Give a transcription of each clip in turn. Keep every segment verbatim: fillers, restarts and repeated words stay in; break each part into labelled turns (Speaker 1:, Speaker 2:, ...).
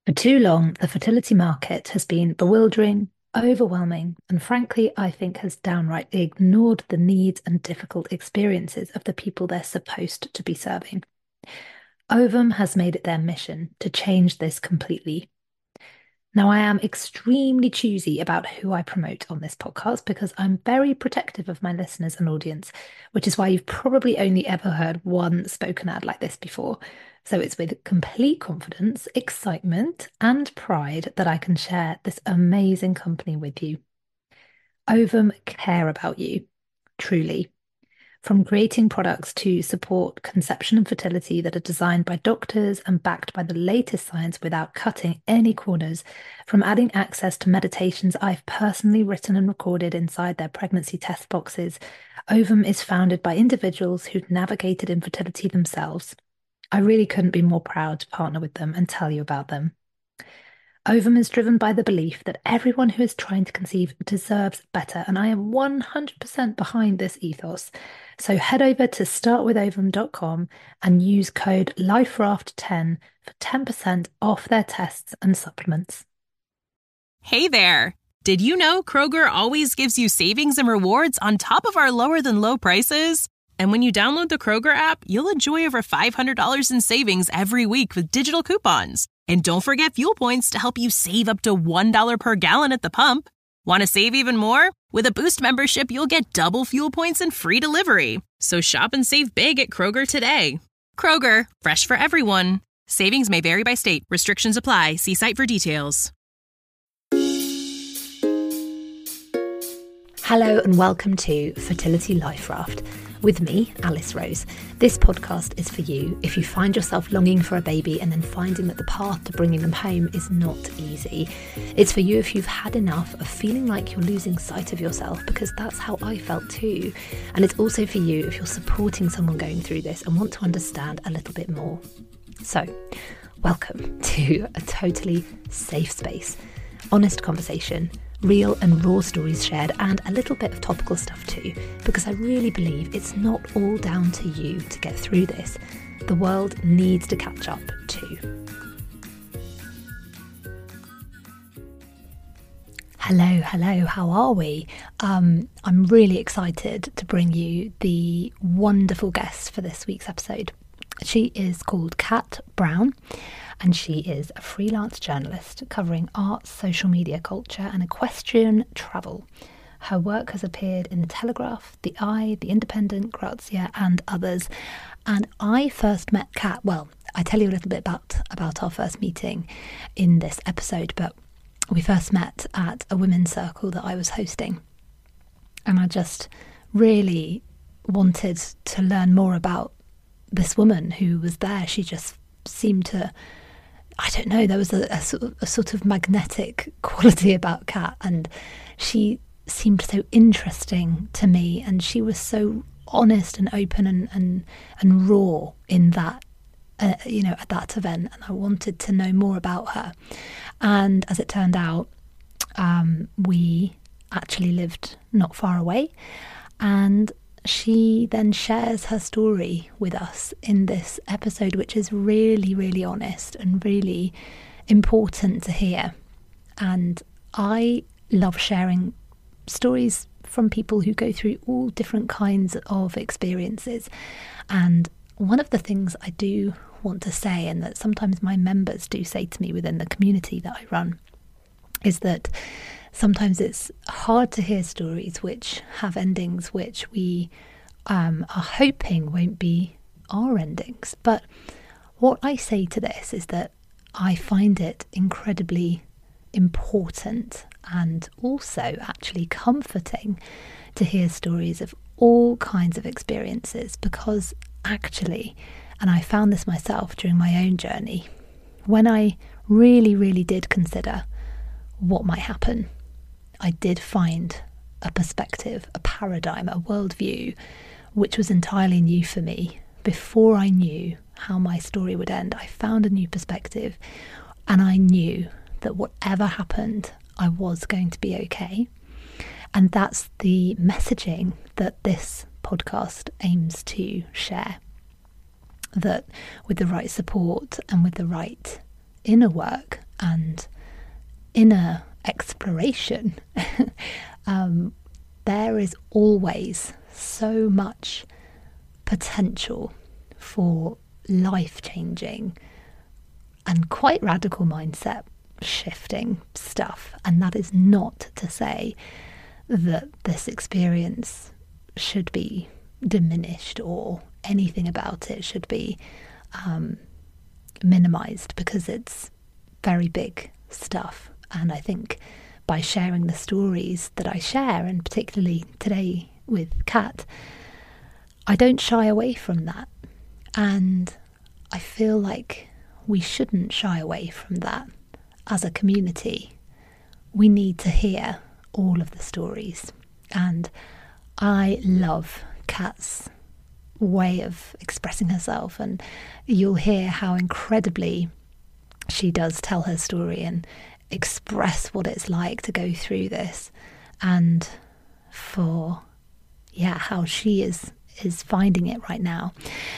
Speaker 1: For too long, the fertility market has been bewildering, overwhelming, and frankly, I think has downright ignored the needs and difficult experiences of the people they're supposed to be serving. Ovum has made it their mission to change this completely. Now, I am extremely choosy about who I promote on this podcast because I'm very protective of my listeners and audience, which is why you've probably only ever heard one spoken ad like this before. So it's with complete confidence, excitement, and pride that I can share this amazing company with you. Ovum care about you, truly. From creating products to support conception and fertility that are designed by doctors and backed by the latest science without cutting any corners, from adding access to meditations I've personally written and recorded inside their pregnancy test boxes, Ovum is founded by individuals who'd navigated infertility themselves. I really couldn't be more proud to partner with them and tell you about them. Ovum is driven by the belief that everyone who is trying to conceive deserves better, and I am one hundred percent behind this ethos. So head over to start with ovum dot com and use code LifeRaft ten for ten percent off their tests and supplements.
Speaker 2: Hey there! Did you know Kroger always gives you savings and rewards on top of our lower than low prices? And when you download the Kroger app, you'll enjoy over five hundred dollars in savings every week with digital coupons. And don't forget fuel points to help you save up to one dollar per gallon at the pump. Want to save even more? With a Boost membership, you'll get double fuel points and free delivery. So shop and save big at Kroger today. Kroger, fresh for everyone. Savings may vary by state. Restrictions apply. See site for details.
Speaker 1: Hello and welcome to Fertility Life Raft. With me, Alice Rose. This podcast is for you if you find yourself longing for a baby and then finding that the path to bringing them home is not easy. It's for you if you've had enough of feeling like you're losing sight of yourself, because that's how I felt too. And it's also for you if you're supporting someone going through this and want to understand a little bit more. So, welcome to a totally safe space, honest conversation, real and raw stories shared, and a little bit of topical stuff too, because I really believe it's not all down to you to get through this. The world needs to catch up too. Hello, hello, how are we? Um, I'm really excited to bring you the wonderful guest for this week's episode. She is called Kat Brown, and she is a freelance journalist covering arts, social media, culture, and equestrian travel. Her work has appeared in The Telegraph, The Eye, The Independent, Grazia, and others. And I first met Kat, well, I tell you a little bit about, about our first meeting in this episode, but we first met at a women's circle that I was hosting. And I just really wanted to learn more about this woman who was there. She just seemed to, I don't know, there was a, a, sort of, a sort of magnetic quality about Kat, and she seemed so interesting to me, and she was so honest and open and and, and raw in that, uh, you know, at that event, and I wanted to know more about her. And as it turned out, um, we actually lived not far away, and she then shares her story with us in this episode, which is really, really honest and really important to hear. And I love sharing stories from people who go through all different kinds of experiences. And one of the things I do want to say, and that sometimes my members do say to me within the community that I run, is that sometimes it's hard to hear stories which have endings which we um, are hoping won't be our endings. But what I say to this is that I find it incredibly important and also actually comforting to hear stories of all kinds of experiences, because actually, and I found this myself during my own journey, when I really, really did consider what might happen, I did find a perspective, a paradigm, a worldview, which was entirely new for me. Before I knew how my story would end, I found a new perspective, and I knew that whatever happened, I was going to be okay. And that's the messaging that this podcast aims to share. That with the right support and with the right inner work and inner exploration, um, there is always so much potential for life-changing and quite radical mindset shifting stuff. And that is not to say that this experience should be diminished or anything about it should be um, minimized, because it's very big stuff. And I think by sharing the stories that I share, and particularly today with Kat, I don't shy away from that. And I feel like we shouldn't shy away from that as a community. We need to hear all of the stories. And I love Kat's way of expressing herself, and you'll hear how incredibly she does tell her story and express what it's like to go through this, and for yeah how she is is finding it right now.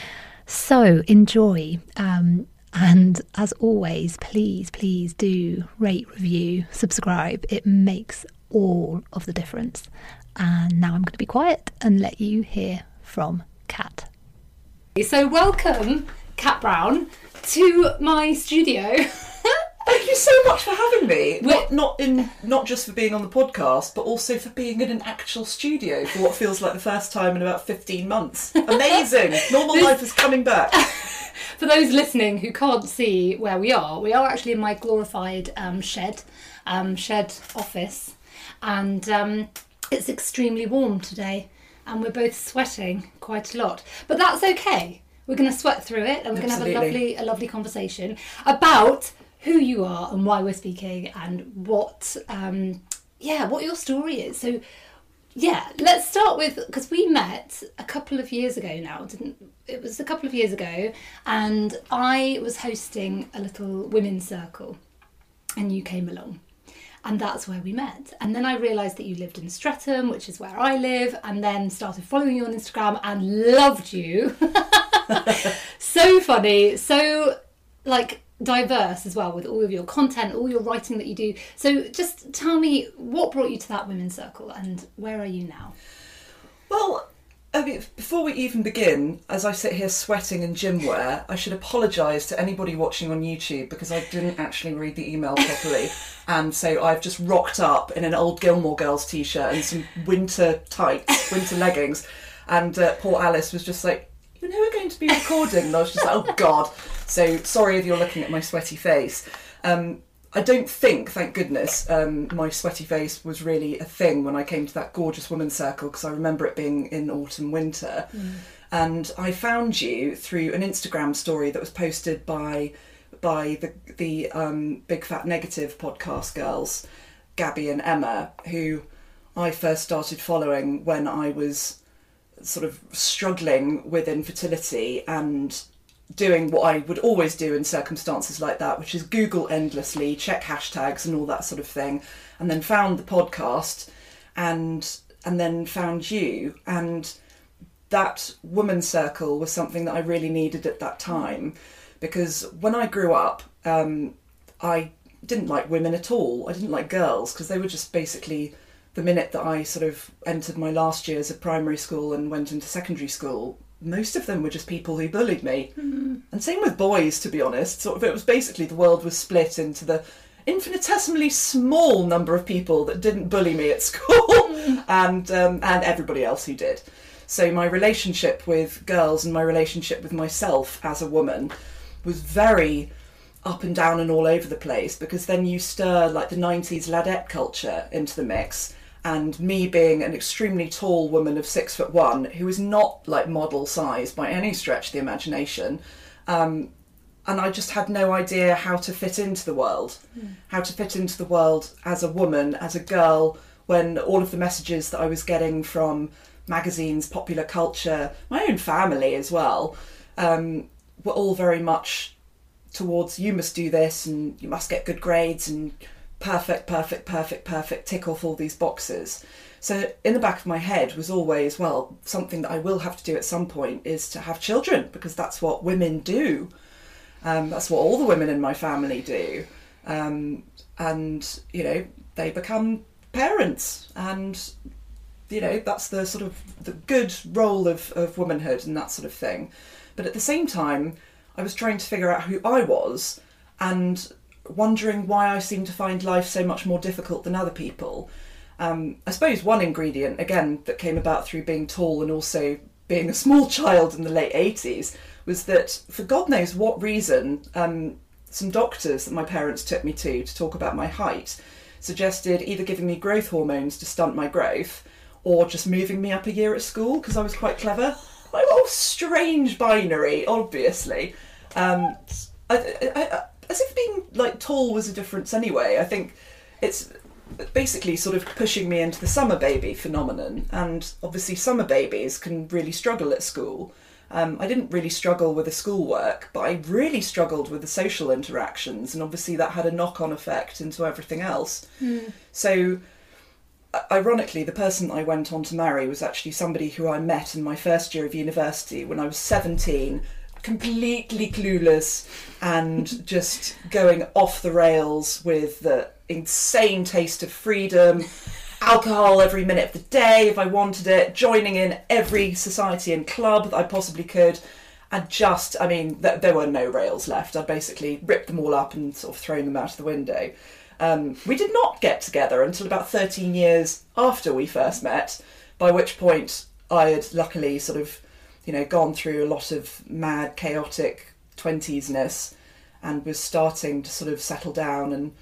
Speaker 1: So enjoy, um, and as always, please please do rate, review, subscribe. It makes all of the difference. And now I'm going to be quiet and let you hear from Kat. So welcome, Kat Brown, to my studio.
Speaker 3: Thank you so much for having me. Not, not in not just for being on the podcast, but also for being in an actual studio for what feels like the first time in about fifteen months. Amazing. Normal this, life is coming back.
Speaker 1: For those listening who can't see where we are, we are actually in my glorified um, shed, um, shed office. And um, it's extremely warm today. And we're both sweating quite a lot. But that's okay. We're going to sweat through it, and we're going to have a lovely, a lovely conversation about who you are and why we're speaking, and what, um, yeah, what your story is. So, yeah, let's start with, because we met a couple of years ago now, didn't? It was a couple of years ago, and I was hosting a little women's circle, and you came along. And that's where we met. And then I realised that you lived in Streatham, which is where I live, and then started following you on Instagram and loved you. So funny, so like diverse as well, with all of your content, all your writing that you do. So just tell me, what brought you to that women's circle, and where are you now?
Speaker 3: Well, I mean, before we even begin, as I sit here sweating in gym wear, I should apologise to anybody watching on YouTube, because I didn't actually read the email properly. And so I've just rocked up in an old Gilmore Girls t-shirt and some winter tights, winter leggings. And uh, poor Alice was just like, you know we're going to be recording? And I was just like, oh God. So sorry if you're looking at my sweaty face. Um, I don't think, thank goodness, um, my sweaty face was really a thing when I came to that gorgeous women's circle, because I remember it being in autumn, winter. Mm. And I found you through an Instagram story that was posted by by the the um, Big Fat Negative podcast girls, Gabby and Emma, who I first started following when I was sort of struggling with infertility and doing what I would always do in circumstances like that, which is Google endlessly, check hashtags and all that sort of thing, and then found the podcast and and then found you. And that women's circle was something that I really needed at that time, because when I grew up, um, I didn't like women at all. I didn't like girls, because they were just basically, the minute that I sort of entered my last years of primary school and went into secondary school, most of them were just people who bullied me. Mm-hmm. And same with boys, to be honest. Sort of, it was basically, the world was split into the infinitesimally small number of people that didn't bully me at school mm. and um, and everybody else who did. So my relationship with girls and my relationship with myself as a woman was very up and down and all over the place, because then you stir like the nineties ladette culture into the mix. And me being an extremely tall woman of six foot one, who is not like model size by any stretch of the imagination, um, and I just had no idea how to fit into the world, mm. how to fit into the world as a woman, as a girl, when all of the messages that I was getting from magazines, popular culture, my own family as well, um, were all very much towards, you must do this and you must get good grades and perfect, perfect, perfect, perfect, tick off all these boxes. So in the back of my head was always, well, something that I will have to do at some point is to have children, because that's what women do. Um, that's what all the women in my family do. Um, and, you know, they become parents, and, you know, that's the sort of the good role of, of womanhood and that sort of thing. But at the same time, I was trying to figure out who I was and wondering why I seemed to find life so much more difficult than other people. Um, I suppose one ingredient, again, that came about through being tall and also being a small child in the late eighties, was that for God knows what reason, um, some doctors that my parents took me to to talk about my height suggested either giving me growth hormones to stunt my growth or just moving me up a year at school because I was quite clever. Like, oh, strange binary, obviously. Um, I, I, I, as if being like tall was a difference anyway. I think it's basically sort of pushing me into the summer baby phenomenon, and obviously summer babies can really struggle at school. Um, I didn't really struggle with the schoolwork, but I really struggled with the social interactions, and obviously that had a knock-on effect into everything else. Mm. So, ironically, the person I went on to marry was actually somebody who I met in my first year of university when I was seventeen, completely clueless and just going off the rails with the insane taste of freedom, alcohol every minute of the day if I wanted it, joining in every society and club that I possibly could, and just, I mean, th- there were no rails left. I'd basically ripped them all up and sort of thrown them out of the window. Um, we did not get together until about thirteen years after we first met, by which point I had luckily sort of, you know, gone through a lot of mad, chaotic twenties-ness and was starting to sort of settle down and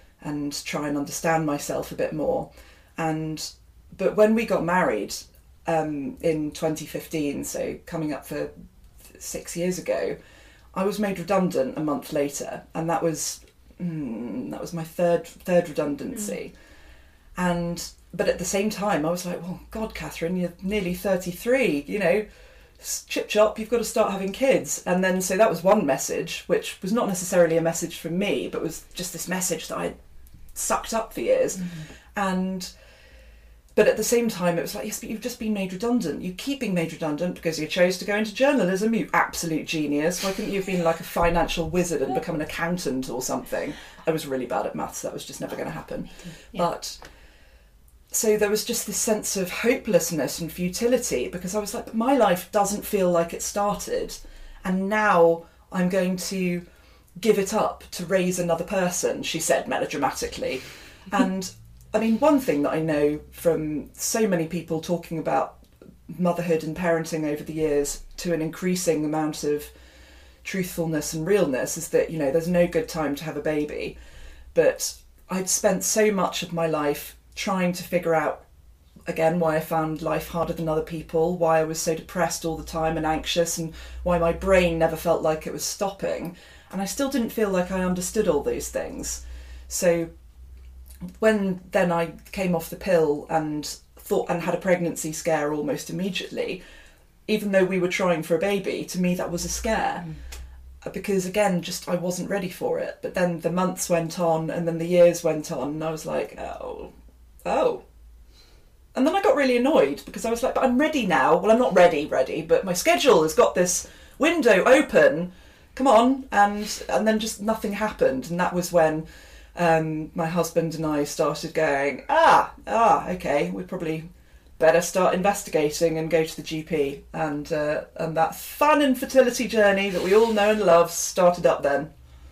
Speaker 3: and try and understand myself a bit more. And but when we got married um, in twenty fifteen, so coming up for six years ago, I was made redundant a month later, and that was mm, that was my third third redundancy. Mm. And but at the same time, I was like, well, God, Catherine, you're nearly thirty-three. You know, chip chop, you've got to start having kids. And then so that was one message, which was not necessarily a message from me, but was just this message that I sucked up for years. Mm. And but at the same time, it was like, yes, but you've just been made redundant. You keep being made redundant because you chose to go into journalism, you absolute genius. Why couldn't you have been like a financial wizard and become an accountant or something? I was really bad at maths. That was just never going to happen. Yeah. But so there was just this sense of hopelessness and futility because I was like, but my life doesn't feel like it started. And now I'm going to give it up to raise another person, she said melodramatically. And I mean, one thing that I know from so many people talking about motherhood and parenting over the years to an increasing amount of truthfulness and realness is that, you know, there's no good time to have a baby. But I'd spent so much of my life trying to figure out, again, why I found life harder than other people, why I was so depressed all the time and anxious, and why my brain never felt like it was stopping. And I still didn't feel like I understood all those things. So when then I came off the pill and thought and had a pregnancy scare almost immediately, even though we were trying for a baby, to me that was a scare. Mm. Because again, just I wasn't ready for it. But then the months went on and then the years went on and I was like, oh, oh. And then I got really annoyed because I was like, but I'm ready now. Well, I'm not ready, ready, but my schedule has got this window open. Come on. And and then just nothing happened. And that was when Um, my husband and I started going, ah, ah, okay, we probably better start investigating and go to the G P. And uh, and that fun infertility journey that we all know and love started up then.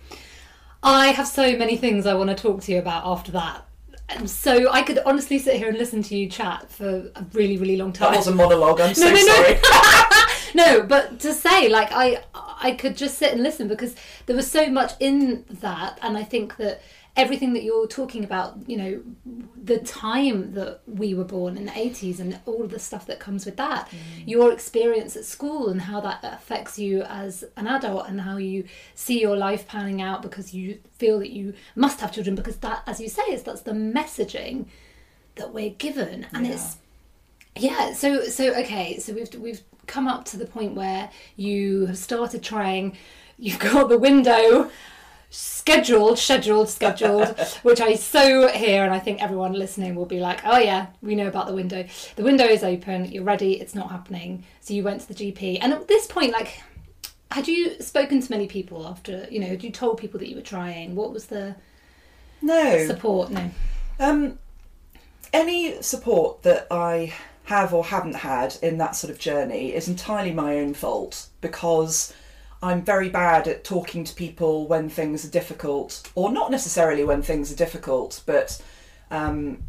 Speaker 1: I have so many things I want to talk to you about after that. And so I could honestly sit here and listen to you chat for a really, really long time.
Speaker 3: That was a monologue, I'm so
Speaker 1: no, no,
Speaker 3: sorry.
Speaker 1: No. No, but to say, like, I, I could just sit and listen because there was so much in that. And I think that everything that you're talking about, you know, the time that we were born in the eighties and all of the stuff that comes with that, mm. your experience at school and how that affects you as an adult and how you see your life panning out because you feel that you must have children because that, as you say, is that's the messaging that we're given. And yeah. it's, yeah, so, so, okay, so we've, we've come up to the point where you have started trying, you've got the window scheduled, scheduled, scheduled, which I so hear, and I think everyone listening will be like, oh yeah, we know about the window. The window is open, you're ready, it's not happening. So you went to the G P. And at this point, like, had you spoken to many people after, you know, had you told people that you were trying? What was the...
Speaker 3: No.
Speaker 1: support, no.
Speaker 3: Um, any support that I have or haven't had in that sort of journey is entirely my own fault, because I'm very bad at talking to people when things are difficult, or not necessarily when things are difficult, but um,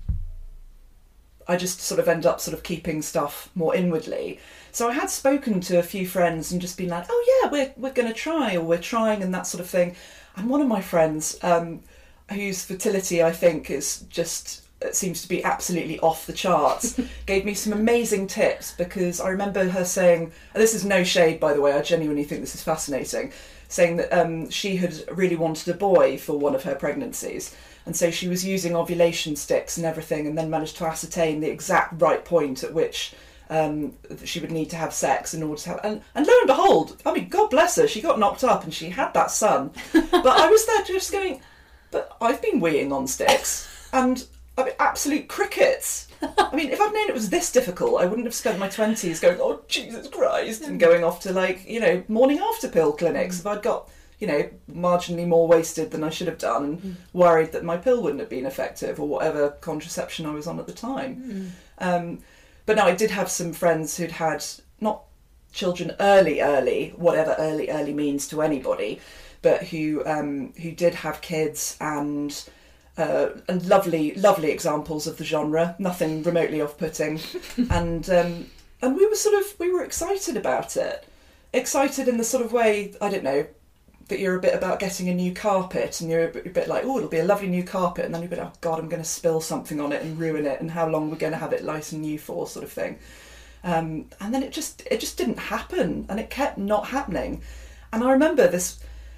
Speaker 3: I just sort of end up sort of keeping stuff more inwardly. So I had spoken to a few friends and just been like, oh yeah, we're we're going to try, or we're trying, and that sort of thing. And one of my friends, um, whose fertility I think is just, it seems to be absolutely off the charts, gave me some amazing tips, because I remember her saying, and this is no shade by the way, I genuinely think this is fascinating, saying that um, she had really wanted a boy for one of her pregnancies. And so she was using ovulation sticks and everything, and then managed to ascertain the exact right point at which um, she would need to have sex in order to have... And, and lo and behold, I mean, God bless her, she got knocked up and she had that son. But I was there just going, but I've been weeing on sticks, and I mean, absolute crickets. I mean, if I'd known it was this difficult, I wouldn't have spent my twenties going, oh, Jesus Christ, and going off to, like, you know, morning after pill clinics. If I'd got... you know, marginally more wasted than I should have done, and mm. worried that my pill wouldn't have been effective, or whatever contraception I was on at the time. Mm. Um, but no, I did have some friends who'd had, not children early, early, whatever early, early means to anybody, but who um, who did have kids, and uh, and lovely, lovely examples of the genre, nothing remotely off-putting, and um, and we were sort of, we were excited about it, excited in the sort of way, I don't know, that you're a bit about getting a new carpet, and you're a bit, a bit like, oh, it'll be a lovely new carpet, and then you're a bit, oh God, I'm going to spill something on it and ruin it, and how long we're going to have it nice and new for, sort of thing. Um, and then it just it just didn't happen, and it kept not happening. And I remember this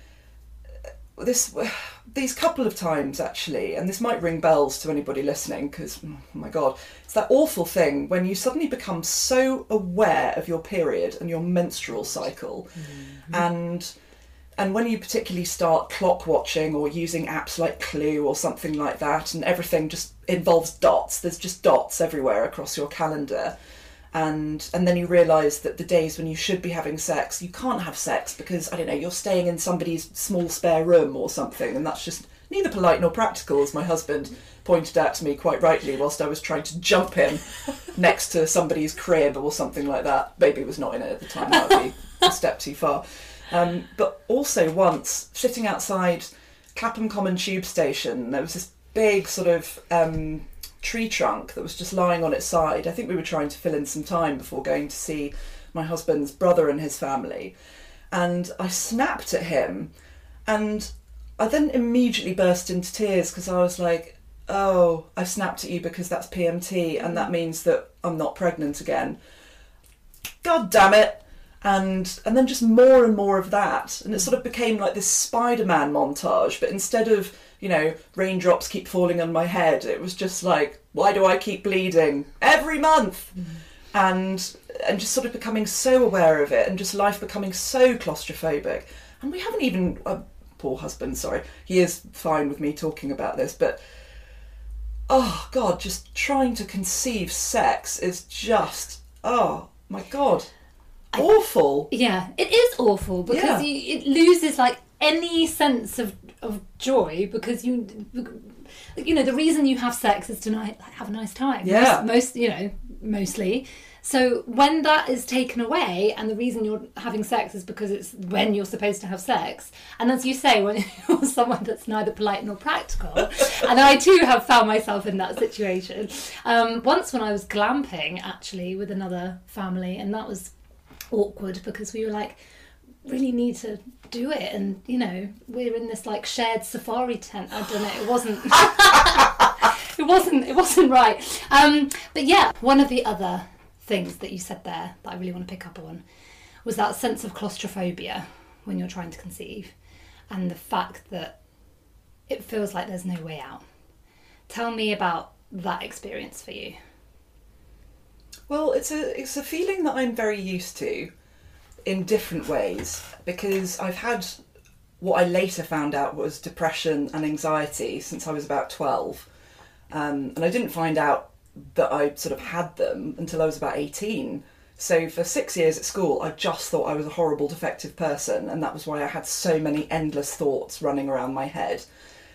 Speaker 3: this these couple of times actually, and this might ring bells to anybody listening, because oh my God, it's that awful thing when you suddenly become so aware of your period and your menstrual cycle, mm-hmm. and And when you particularly start clock watching or using apps like Clue or something like that, and everything just involves dots, there's just dots everywhere across your calendar. And and then you realise that the days when you should be having sex, you can't have sex because, I don't know, you're staying in somebody's small spare room or something, and that's just neither polite nor practical, as my husband pointed out to me quite rightly whilst I was trying to jump him next to somebody's crib or something like that. Baby was not in it at the time, that would be a step too far. Um, but also once, sitting outside Clapham Common Tube Station, there was this big sort of um, tree trunk that was just lying on its side. I think we were trying to fill in some time before going to see my husband's brother and his family. And I snapped at him, and I then immediately burst into tears because I was like, oh, I snapped at you because that's P M T, and that means that I'm not pregnant again. God damn it. And and then just more and more of that. And it sort of became like this Spider-Man montage, but instead of, you know, raindrops keep falling on my head, it was just like, why do I keep bleeding? Every month! Mm. And and just sort of becoming so aware of it, and just life becoming so claustrophobic. And we haven't even, uh, poor husband, sorry, he is fine with me talking about this, but oh God, just trying to conceive sex is just, oh my God. Awful.
Speaker 1: I, yeah, it is awful because yeah. you, it loses like any sense of, of joy, because you you know the reason you have sex is to not have a nice time.
Speaker 3: Yeah.
Speaker 1: Most, most you know mostly. So when that is taken away, and the reason you're having sex is because it's when you're supposed to have sex, and as you say, when you're someone that's neither polite nor practical, and I too have found myself in that situation. Um, once when I was glamping actually with another family, and that was awkward because we were like, really need to do it, and you know we're in this like shared safari tent. I don't know, it wasn't it wasn't it wasn't right. Um, but yeah, one of the other things that you said there that I really want to pick up on was that sense of claustrophobia when you're trying to conceive, and the fact that it feels like there's no way out. Tell me about that experience for you.
Speaker 3: Well, it's a it's a feeling that I'm very used to in different ways, because I've had what I later found out was depression and anxiety since I was about twelve. Um, and I didn't find out that I sort of had them until I was about eighteen. So for six years at school, I just thought I was a horrible, defective person, and that was why I had so many endless thoughts running around my head.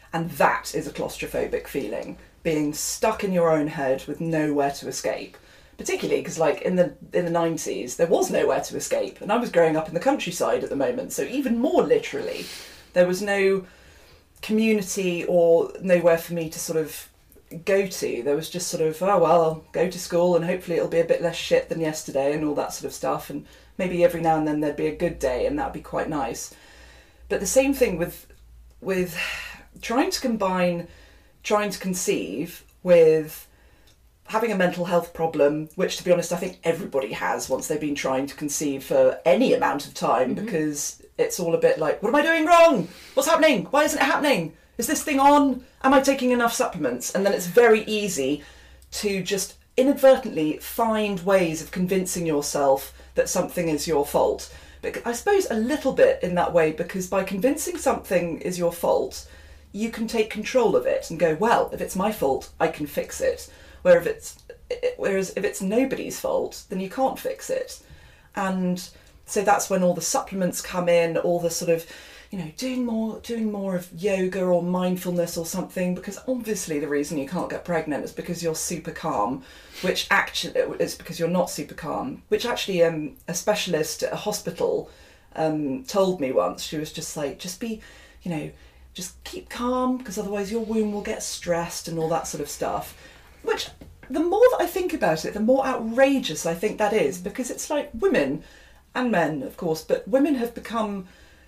Speaker 3: And that is a claustrophobic feeling, being stuck in your own head with nowhere to escape. Particularly because, like, in the in the nineties, there was nowhere to escape. And I was growing up in the countryside at the moment, so even more literally, there was no community or nowhere for me to sort of go to. There was just sort of, oh, well, I'll go to school and hopefully it'll be a bit less shit than yesterday and all that sort of stuff. And maybe every now and then there'd be a good day and that'd be quite nice. But the same thing with with... trying to combine trying to conceive with having a mental health problem, which, to be honest, I think everybody has once they've been trying to conceive for any amount of time, mm-hmm. because it's all a bit like, what am I doing wrong? What's happening? Why isn't it happening? Is this thing on? Am I taking enough supplements? And then it's very easy to just inadvertently find ways of convincing yourself that something is your fault. But I suppose a little bit in that way, because by convincing something is your fault, you can take control of it and go, well, if it's my fault, I can fix it. Where if it's, whereas if it's nobody's fault, then you can't fix it. And so that's when all the supplements come in, all the sort of, you know, doing more doing more of yoga or mindfulness or something, because obviously the reason you can't get pregnant is because you're super calm, which actually is because you're not super calm, which actually um, a specialist at a hospital um, told me once. She was just like, just be, you know, just keep calm, because otherwise your womb will get stressed and all that sort of stuff. Which, the more that I think about it, the more outrageous I think that is, because it's like women, and men, of course, but women have become,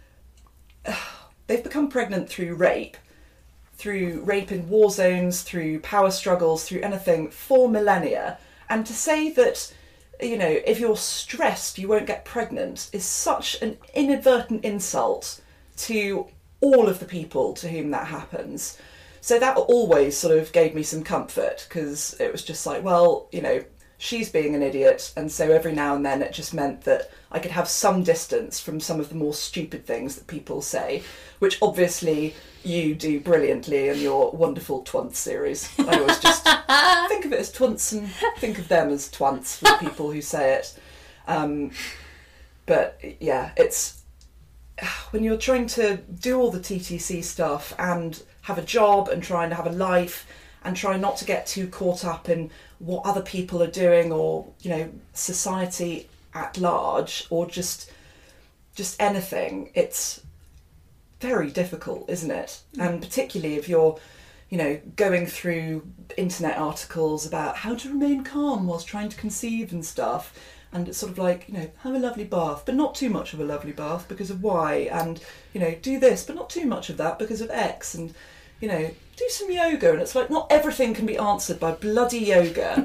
Speaker 3: uh, they've become pregnant through rape, through rape in war zones, through power struggles, through anything, for millennia. And to say that, you know, if you're stressed you won't get pregnant is such an inadvertent insult to all of the people to whom that happens. So that always sort of gave me some comfort, because it was just like, well, you know, she's being an idiot, and so every now and then it just meant that I could have some distance from some of the more stupid things that people say, which obviously you do brilliantly in your wonderful Twunts series. I always just think of it as Twunts and think of them as Twunts for the people who say it. Um, but yeah, it's when you're trying to do all the T T C stuff and have a job and trying to have a life and try not to get too caught up in what other people are doing, or, you know, society at large, or just just anything, it's very difficult, isn't it? Mm. And particularly if you're, you know, going through internet articles about how to remain calm whilst trying to conceive and stuff, and it's sort of like, you know, have a lovely bath, but not too much of a lovely bath because of Y, and, you know, do this, but not too much of that because of X, and, you know, do some yoga. And it's like, not everything can be answered by bloody yoga.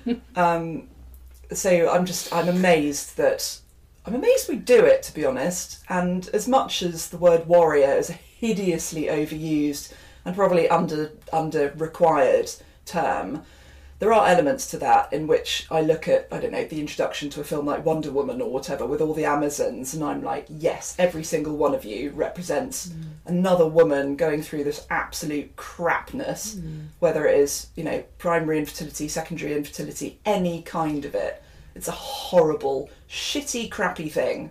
Speaker 3: um, so I'm just, I'm amazed that, I'm amazed we do it, to be honest. And as much as the word warrior is a hideously overused and probably under under required term, there are elements to that in which I look at, I don't know, the introduction to a film like Wonder Woman or whatever with all the Amazons, and I'm like, yes, every single one of you represents mm. another woman going through this absolute crapness, mm. whether it is, you know, primary infertility, secondary infertility, any kind of it. It's a horrible, shitty, crappy thing.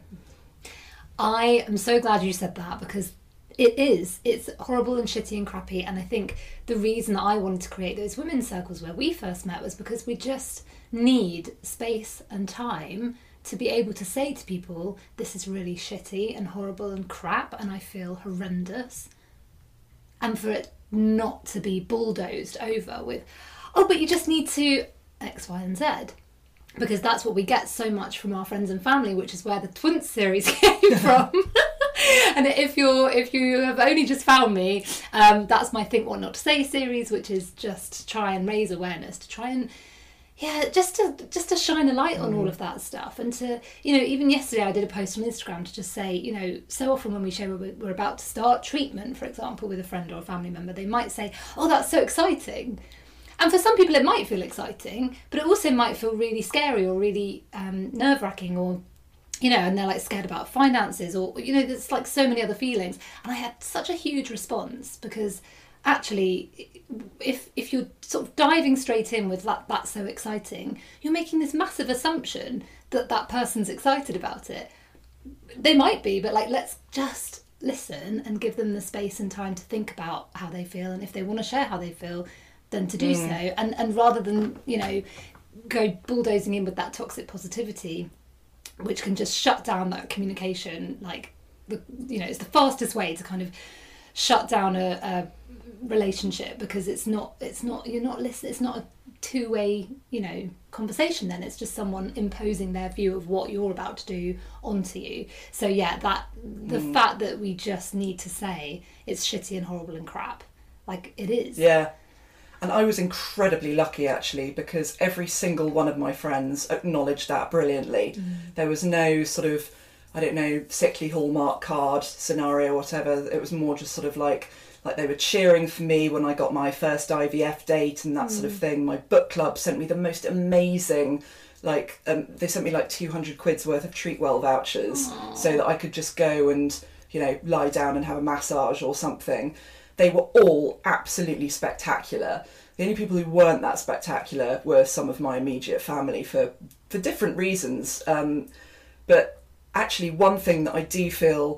Speaker 1: I am so glad you said that, because it is. It's horrible and shitty and crappy. And I think the reason that I wanted to create those women's circles where we first met was because we just need space and time to be able to say to people, this is really shitty and horrible and crap, and I feel horrendous. And for it not to be bulldozed over with, oh, but you just need to X, Y, and Z. Because that's what we get so much from our friends and family, which is where the Twunts series came from. And if you're if you have only just found me, um, that's my Think What Not to Say series, which is just to try and raise awareness, to try and yeah, just to just to shine a light on all of that stuff, and to, you know, even yesterday I did a post on Instagram to just say, you know, so often when we share we're, we're about to start treatment, for example, with a friend or a family member, they might say, oh, that's so exciting. And for some people it might feel exciting, but it also might feel really scary or really um, nerve-wracking, or, you know, and they're like scared about finances, or, you know, there's like so many other feelings. And I had such a huge response, because actually if if you're sort of diving straight in with that, that's so exciting, you're making this massive assumption that that person's excited about it. They might be, but like, let's just listen and give them the space and time to think about how they feel, and if they want to share how they feel, then to do mm. so. And and rather than, you know, go bulldozing in with that toxic positivity, which can just shut down that communication, like, the, you know, it's the fastest way to kind of shut down a, a relationship, because it's not, it's not, you're not listening, it's not a two-way, you know, conversation then, it's just someone imposing their view of what you're about to do onto you. So yeah, that, the mm. fact that we just need to say it's shitty and horrible and crap, like, it is.
Speaker 3: Yeah. And I was incredibly lucky, actually, because every single one of my friends acknowledged that brilliantly. Mm. There was no sort of, I don't know, sickly Hallmark card scenario, whatever. It was more just sort of like, like they were cheering for me when I got my first I V F date and that mm. sort of thing. My book club sent me the most amazing, like, um, they sent me like two hundred quid's worth of Treatwell vouchers. Aww. So that I could just go and, you know, lie down and have a massage or something. They were all absolutely spectacular. The only people who weren't that spectacular were some of my immediate family for, for different reasons. Um, but actually, one thing that I do feel,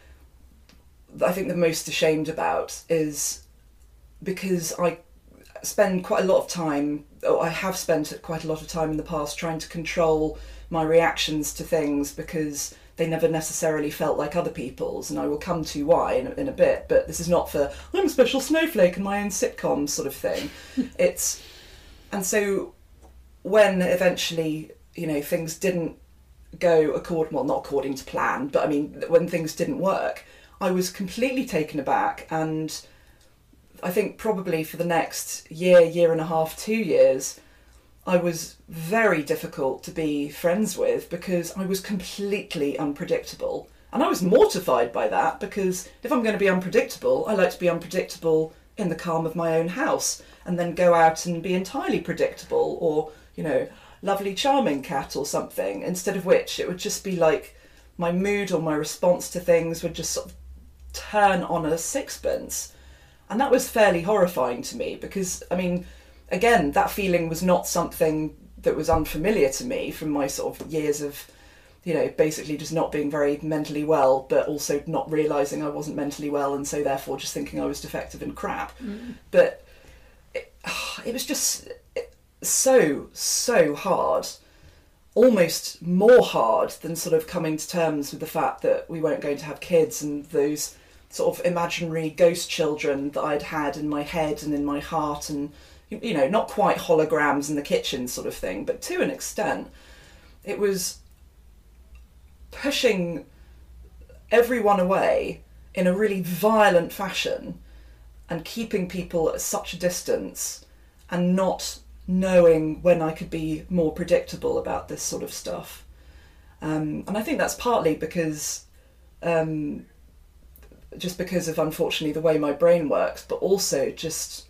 Speaker 3: I think the most ashamed about, is because I spend quite a lot of time, or I have spent quite a lot of time in the past trying to control my reactions to things, because they never necessarily felt like other people's, and I will come to why in, in a bit, but this is not for, I'm a special snowflake in my own sitcom sort of thing. It's, and so when eventually, you know, things didn't go according, well, not according to plan, but I mean, when things didn't work, I was completely taken aback, and I think probably for the next year, year and a half, two years, I was very difficult to be friends with, because I was completely unpredictable. And I was mortified by that, because if I'm going to be unpredictable, I like to be unpredictable in the calm of my own house, and then go out and be entirely predictable, or, you know, lovely charming cat or something, instead of which it would just be like my mood or my response to things would just sort of turn on a sixpence. And that was fairly horrifying to me, because, I mean, again, that feeling was not something that was unfamiliar to me from my sort of years of, you know, basically just not being very mentally well, but also not realising I wasn't mentally well, and so therefore just thinking I was defective and crap. Mm. But it, it was just so, so hard, almost more hard than sort of coming to terms with the fact that we weren't going to have kids, and those sort of imaginary ghost children that I'd had in my head and in my heart, and, you know, not quite holograms in the kitchen sort of thing, but to an extent, it was pushing everyone away in a really violent fashion, and keeping people at such a distance, and not knowing when I could be more predictable about this sort of stuff. Um, and I think that's partly because, um, just because of, unfortunately, the way my brain works, but also just,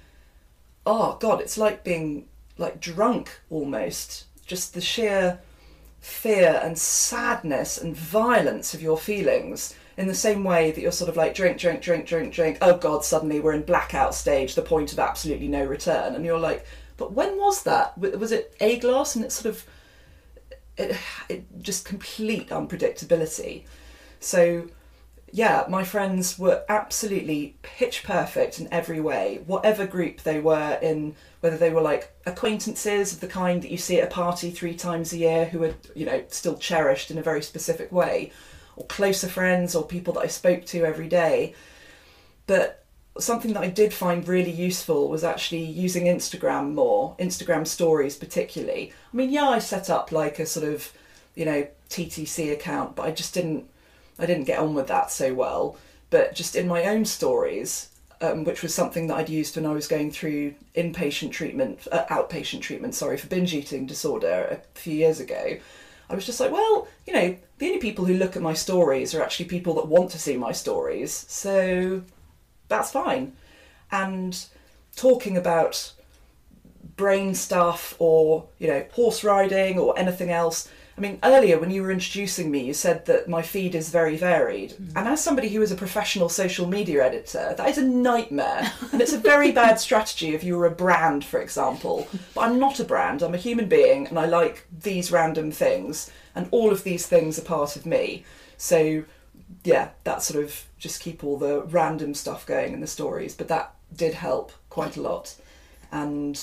Speaker 3: oh God, it's like being like drunk almost. Just the sheer fear and sadness and violence of your feelings, in the same way that you're sort of like drink, drink, drink, drink, drink. Oh God, suddenly we're in blackout stage, the point of absolutely no return. And you're like, but when was that? Was it a glass? And it's sort of, it, it just complete unpredictability. So yeah, my friends were absolutely pitch perfect in every way, whatever group they were in, whether they were like acquaintances of the kind that you see at a party three times a year who are, you know, still cherished in a very specific way, or closer friends, or people that I spoke to every day. But something that I did find really useful was actually using Instagram more, Instagram stories particularly. I mean, yeah, I set up like a sort of, you know, T T C account, but I just didn't, I didn't get on with that so well. But just in my own stories, um, which was something that I'd used when I was going through inpatient treatment, uh, outpatient treatment, sorry, for binge eating disorder a few years ago, I was just like, well, you know, the only people who look at my stories are actually people that want to see my stories, so that's fine. And talking about brain stuff, or, you know, horse riding or anything else, I mean, earlier when you were introducing me, you said that my feed is very varied. Mm. And as somebody who is a professional social media editor, that is a nightmare. And it's a very bad strategy if you were a brand, for example. But I'm not a brand, I'm a human being, and I like these random things. And all of these things are part of me. So yeah, that sort of just keep all the random stuff going in the stories. But that did help quite a lot. And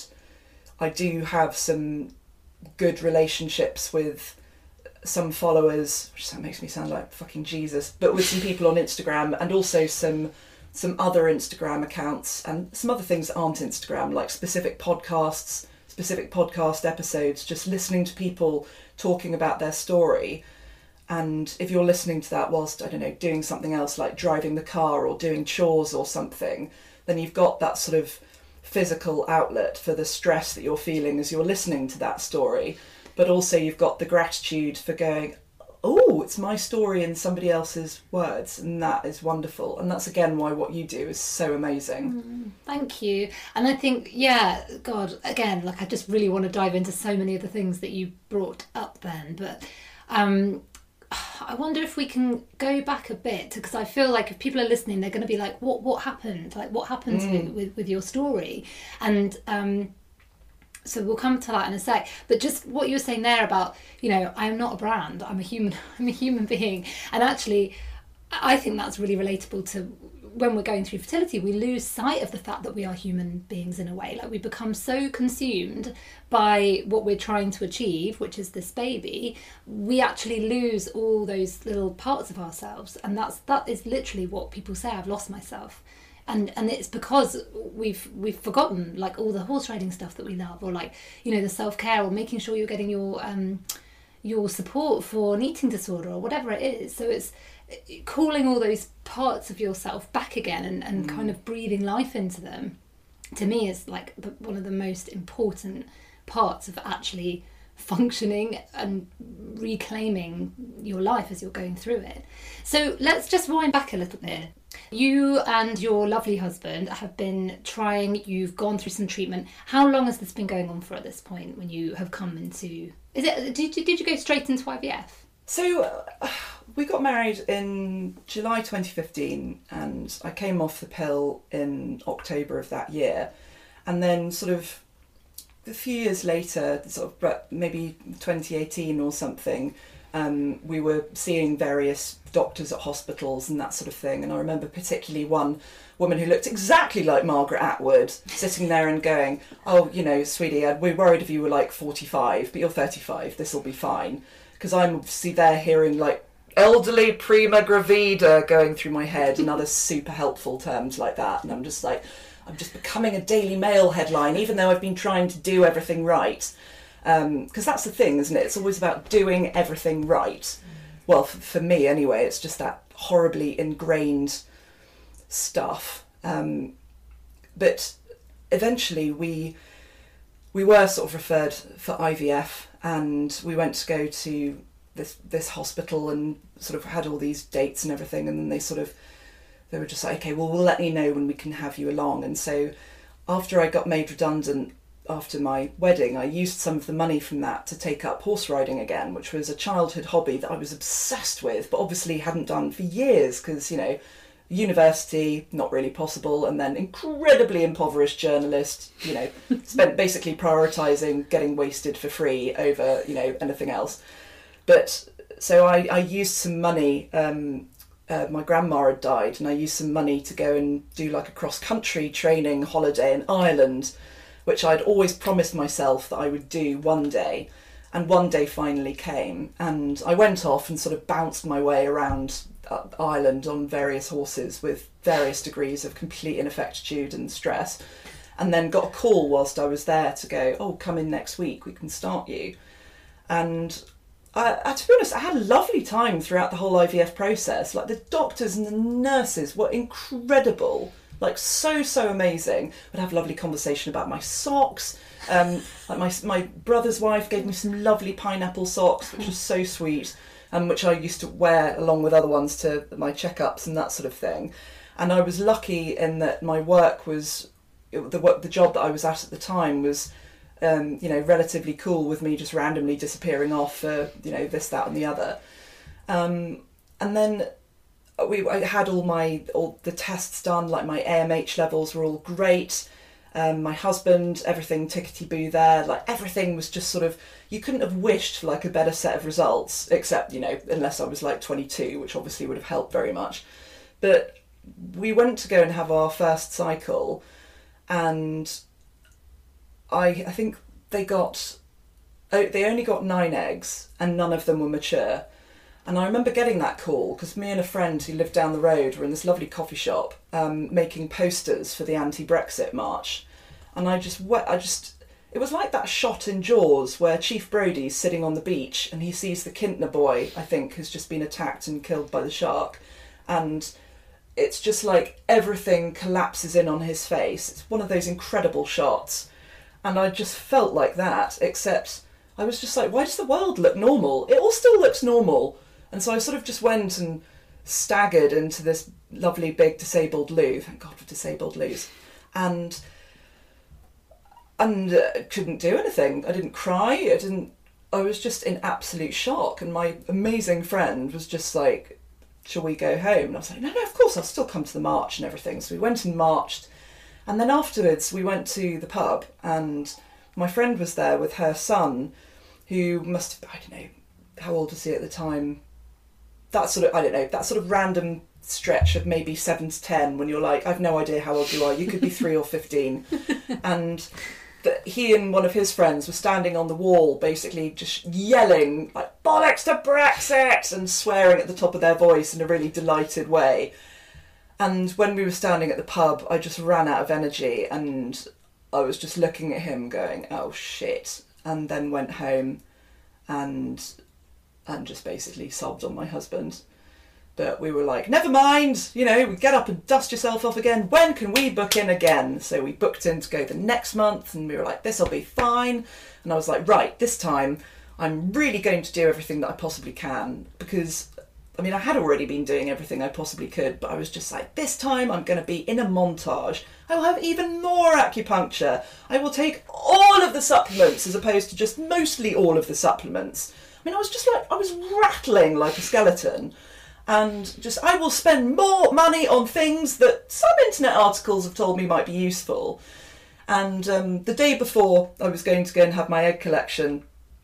Speaker 3: I do have some good relationships with some followers, which that makes me sound like fucking Jesus, but with some people on Instagram, and also some some other Instagram accounts and some other things that aren't Instagram, like specific podcasts, specific podcast episodes, just listening to people talking about their story. And if you're listening to that whilst, I don't know, doing something else like driving the car or doing chores or something, then you've got that sort of physical outlet for the stress that you're feeling as you're listening to that story. But also you've got the gratitude for going, oh, it's my story in somebody else's words, and that is wonderful. And that's again why what you do is so amazing.
Speaker 1: Mm, thank you. And I think, yeah, God, again, like I just really want to dive into so many of the things that you brought up then, but um I wonder if we can go back a bit, because I feel like if people are listening, they're going to be like, what what happened? Like, what happened mm. with, with, with your story? And um so we'll come to that in a sec, but just what you were saying there about, you know, I'm not a brand, I'm a human, I'm a human being. And actually, I think that's really relatable to when we're going through fertility. We lose sight of the fact that we are human beings in a way. Like, we become so consumed by what we're trying to achieve, which is this baby, we actually lose all those little parts of ourselves. And that's that is literally what people say, I've lost myself. And and it's because we've we've forgotten like all the horse riding stuff that we love, or like, you know, the self-care, or making sure you're getting your um your support for an eating disorder or whatever it is. So it's calling all those parts of yourself back again and, and mm. kind of breathing life into them, to me is like the, one of the most important parts of actually functioning and reclaiming your life as you're going through it. So let's just wind back a little bit. You and your lovely husband have been trying, you've gone through some treatment. How long has this been going on for at this point when you have come into, is it, did you, did you go straight into I V F?
Speaker 3: So uh, we got married in July twenty fifteen, and I came off the pill in October of that year. And then sort of a few years later, sort of maybe twenty eighteen or something, um, we were seeing various doctors at hospitals and that sort of thing. And I remember particularly one woman who looked exactly like Margaret Atwood sitting there and going, oh, you know, sweetie, we're worried if you were like forty-five, but you're thirty-five, this will be fine. Because I'm obviously there hearing like elderly prima gravida going through my head and other super helpful terms like that. And I'm just like, I'm just becoming a Daily Mail headline, even though I've been trying to do everything right. Because um, that's the thing, isn't it? It's always about doing everything right. Mm. Well, f- for me anyway, it's just that horribly ingrained stuff. Um, but eventually we we were sort of referred for I V F, and we went to go to this this hospital and sort of had all these dates and everything, and then they sort of they were just like, okay, well, we'll let you know when we can have you along. And so after I got made redundant after my wedding, I used some of the money from that to take up horse riding again, which was a childhood hobby that I was obsessed with, but obviously hadn't done for years because, you know, university, not really possible, and then incredibly impoverished journalist, you know, spent basically prioritising getting wasted for free over, you know, anything else. But so I, I used some money, um, uh, my grandma had died, and I used some money to go and do like a cross-country training holiday in Ireland, which I'd always promised myself that I would do one day. And one day finally came, and I went off and sort of bounced my way around Ireland on various horses with various degrees of complete ineffectude and stress, and then got a call whilst I was there to go, oh, come in next week, we can start you. And I, I, to be honest, I had a lovely time throughout the whole I V F process. Like, the doctors and the nurses were incredible, like so, so amazing. I'd have a lovely conversation about my socks. Um, like my my brother's wife gave me some lovely pineapple socks, which was so sweet, and um, which I used to wear along with other ones to my checkups and that sort of thing. And I was lucky in that my work was, the work, the job that I was at at the time was, um, you know, relatively cool with me just randomly disappearing off for, you know, this, that and the other. Um, and then we I had all my all the tests done, like my A M H levels were all great. Um, my husband, everything tickety-boo there. Like, everything was just sort of, you couldn't have wished for like a better set of results, except, you know, unless I was like twenty-two, which obviously would have helped very much. But we went to go and have our first cycle, and I I think they got, oh, they only got nine eggs, and none of them were mature. And I remember getting that call because me and a friend who lived down the road were in this lovely coffee shop um, making posters for the anti-Brexit march. And I just, I just, it was like that shot in Jaws where Chief Brody's sitting on the beach and he sees the Kintner boy, I think, who's just been attacked and killed by the shark. And it's just like everything collapses in on his face. It's one of those incredible shots. And I just felt like that, except I was just like, why does the world look normal? It all still looks normal. And so I sort of just went and staggered into this lovely big disabled loo. Thank God for disabled loos. And and uh, couldn't do anything. I didn't cry. I didn't. I was just in absolute shock. And my amazing friend was just like, shall we go home? And I was like, no, no, of course, I'll still come to the march and everything. So we went and marched. And then afterwards we went to the pub, and my friend was there with her son, who must have, I don't know, how old was he at the time? That sort of, I don't know, that sort of random stretch of maybe seven to ten when you're like, I've no idea how old you are. You could be three or fifteen. And that he and one of his friends were standing on the wall, basically just yelling, like, bollocks to Brexit, and swearing at the top of their voice in a really delighted way. And when we were standing at the pub, I just ran out of energy, and I was just looking at him going, oh shit. And then went home and and just basically sobbed on my husband. But we were like, never mind, you know, get up and dust yourself off again. When can we book in again? So we booked in to go the next month, and we were like, this'll be fine. And I was like, right, this time I'm really going to do everything that I possibly can, because, I mean, I had already been doing everything I possibly could, but I was just like, this time I'm going to be in a montage. I will have even more acupuncture. I will take all of the supplements as opposed to just mostly all of the supplements. I mean, I was just like, I was rattling like a skeleton. And just, I will spend more money on things that some internet articles have told me might be useful. And um, the day before I was going to go and have my egg collection,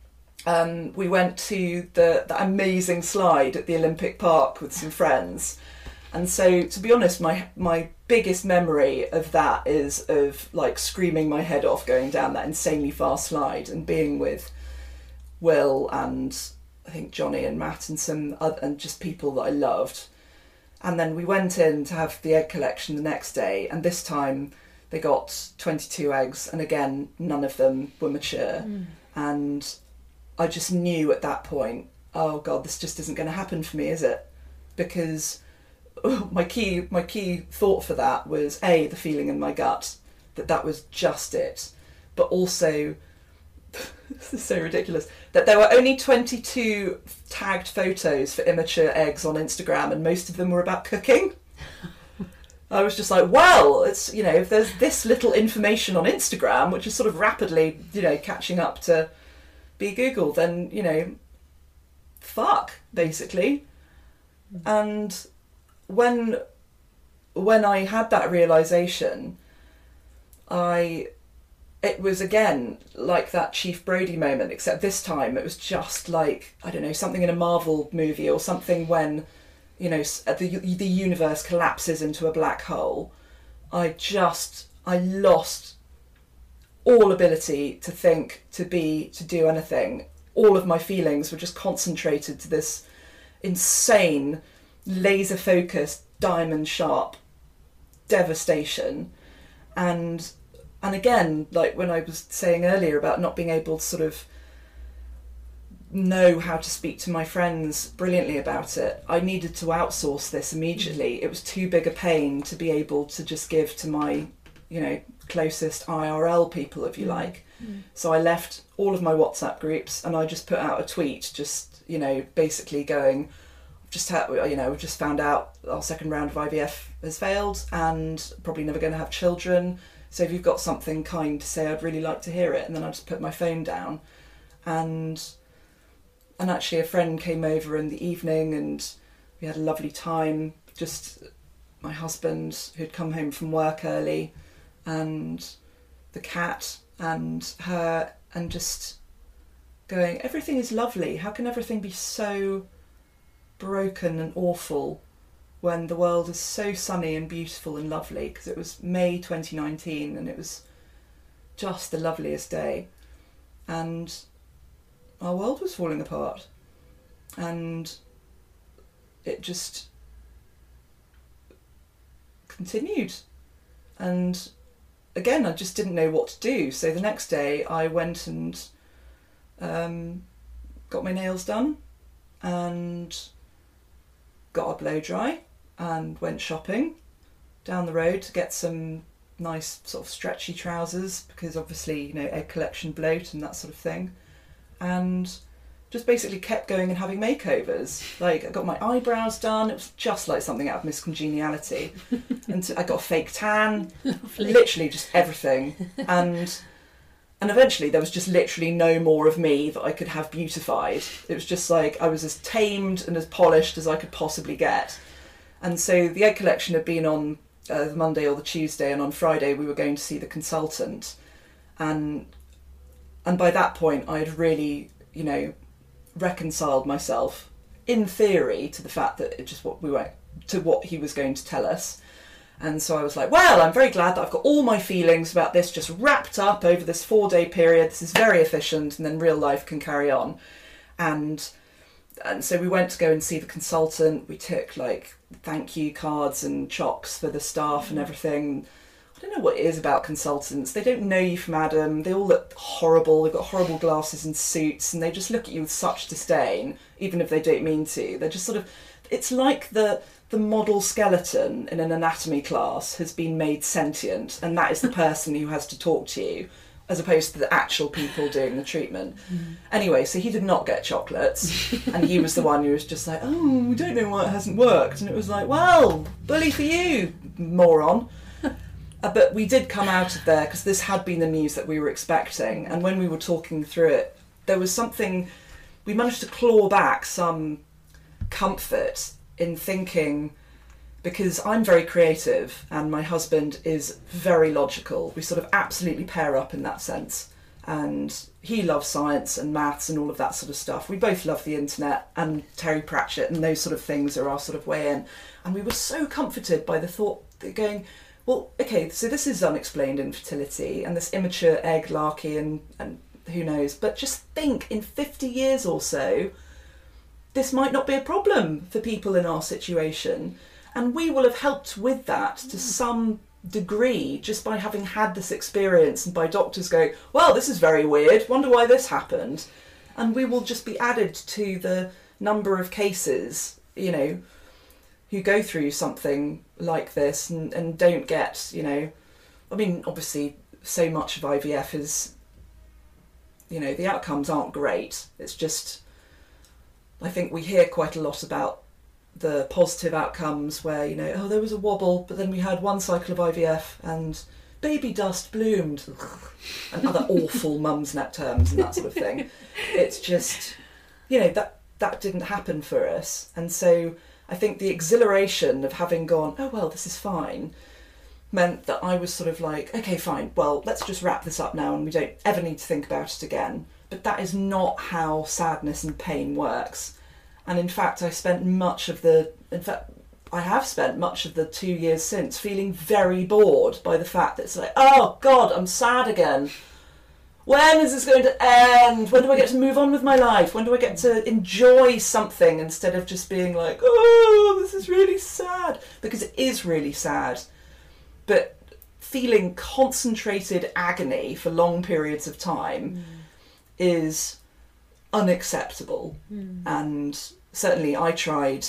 Speaker 3: um, we went to the, the amazing slide at the Olympic Park with some friends. And so, to be honest, my my biggest memory of that is of like screaming my head off going down that insanely fast slide and being with Will and I think Johnny and Matt and some other, and just people that I loved. And then we went in to have the egg collection the next day, and this time they got twenty-two eggs, and again none of them were mature. Mm. And I just knew at that point, oh God, this just isn't going to happen for me, is it? Because my key my key thought for that was A, the feeling in my gut that that was just it, but also this is so ridiculous that there were only twenty-two tagged photos for immature eggs on Instagram, and most of them were about cooking. I was just like, well, it's, you know, if there's this little information on Instagram, which is sort of rapidly, you know, catching up to be Google, then, you know, fuck, basically. And when when I had that realisation, I it was again like that Chief Brody moment, except this time it was just like, I don't know, something in a Marvel movie or something when, you know, the the universe collapses into a black hole. I just, I lost all ability to think, to be, to do anything. All of my feelings were just concentrated to this insane, laser-focused, diamond-sharp devastation. And and again, like when I was saying earlier about not being able to sort of know how to speak to my friends brilliantly about it, I needed to outsource this immediately. It was too big a pain to be able to just give to my, you know, closest I R L people, if you like. Mm. So I left all of my WhatsApp groups and I just put out a tweet, just, you know, basically going, I've just had, you know, we've just found out our second round of I V F has failed and probably never going to have children. So if you've got something kind to say, I'd really like to hear it. And then I just put my phone down. And and actually a friend came over in the evening and we had a lovely time. Just my husband, who'd come home from work early, and the cat and her, and just going, everything is lovely. How can everything be so broken and awful when the world is so sunny and beautiful and lovely? Because it was May twenty nineteen and it was just the loveliest day. And our world was falling apart. And it just continued. And again, I just didn't know what to do. So the next day I went and um, got my nails done and got a blow dry and went shopping down the road to get some nice sort of stretchy trousers, because obviously, you know, egg collection bloat and that sort of thing. And just basically kept going and having makeovers. Like, I got my eyebrows done. It was just like something out of Miss Congeniality. And I got a fake tan.
Speaker 1: Lovely.
Speaker 3: Literally just everything. And and eventually there was just literally no more of me that I could have beautified. It was just like I was as tamed and as polished as I could possibly get. And so the egg collection had been on uh, the Monday or the Tuesday, and on Friday we were going to see the consultant. And and by that point I had really, you know, reconciled myself in theory to the fact that it just what we were to what he was going to tell us. And so I was like, well, I'm very glad that I've got all my feelings about this just wrapped up over this four day period. This is very efficient, and then real life can carry on. And and so we went to go and see the consultant. We took like thank you cards and chocks for the staff and everything. I don't know what it is about consultants. They don't know you from Adam. They all look horrible. They've got horrible glasses and suits, and they just look at you with such disdain, even if they don't mean to. They're just sort of, it's like the the model skeleton in an anatomy class has been made sentient, and that is the person who has to talk to you, as opposed to the actual people doing the treatment. Mm. Anyway, so he did not get chocolates, and he was the one who was just like, oh, we don't know why it hasn't worked. And it was like, well, bully for you, moron. Uh, but we did come out of there because this had been the news that we were expecting. And when we were talking through it, there was something, we managed to claw back some comfort in thinking, because I'm very creative and my husband is very logical. We sort of absolutely pair up in that sense. And he loves science and maths and all of that sort of stuff. We both love the internet and Terry Pratchett, and those sort of things are our sort of way in. And we were so comforted by the thought that going, well, okay, so this is unexplained infertility and this immature egg larky and, and who knows, but just think in fifty years or so, this might not be a problem for people in our situation. And we will have helped with that to some degree just by having had this experience, and by doctors going, well, this is very weird, wonder why this happened. And we will just be added to the number of cases, you know, who go through something like this and, and don't get, you know, I mean, obviously so much of I V F is, you know, the outcomes aren't great. It's just, I think we hear quite a lot about the positive outcomes where, you know, oh, there was a wobble, but then we had one cycle of I V F and baby dust bloomed and other awful mum's net terms and that sort of thing. It's just, you know, that that didn't happen for us. And so I think the exhilaration of having gone, oh, well, this is fine, meant that I was sort of like, okay, fine, well, let's just wrap this up now and we don't ever need to think about it again. But that is not how sadness and pain works. And in fact, I spent much of the, in fact, I have spent much of the two years since feeling very bored by the fact that it's like, oh, God, I'm sad again. When is this going to end? When do I get to move on with my life? When do I get to enjoy something instead of just being like, oh, this is really sad? Because it is really sad. But feeling concentrated agony for long periods of time mm. is unacceptable. Mm. And certainly I tried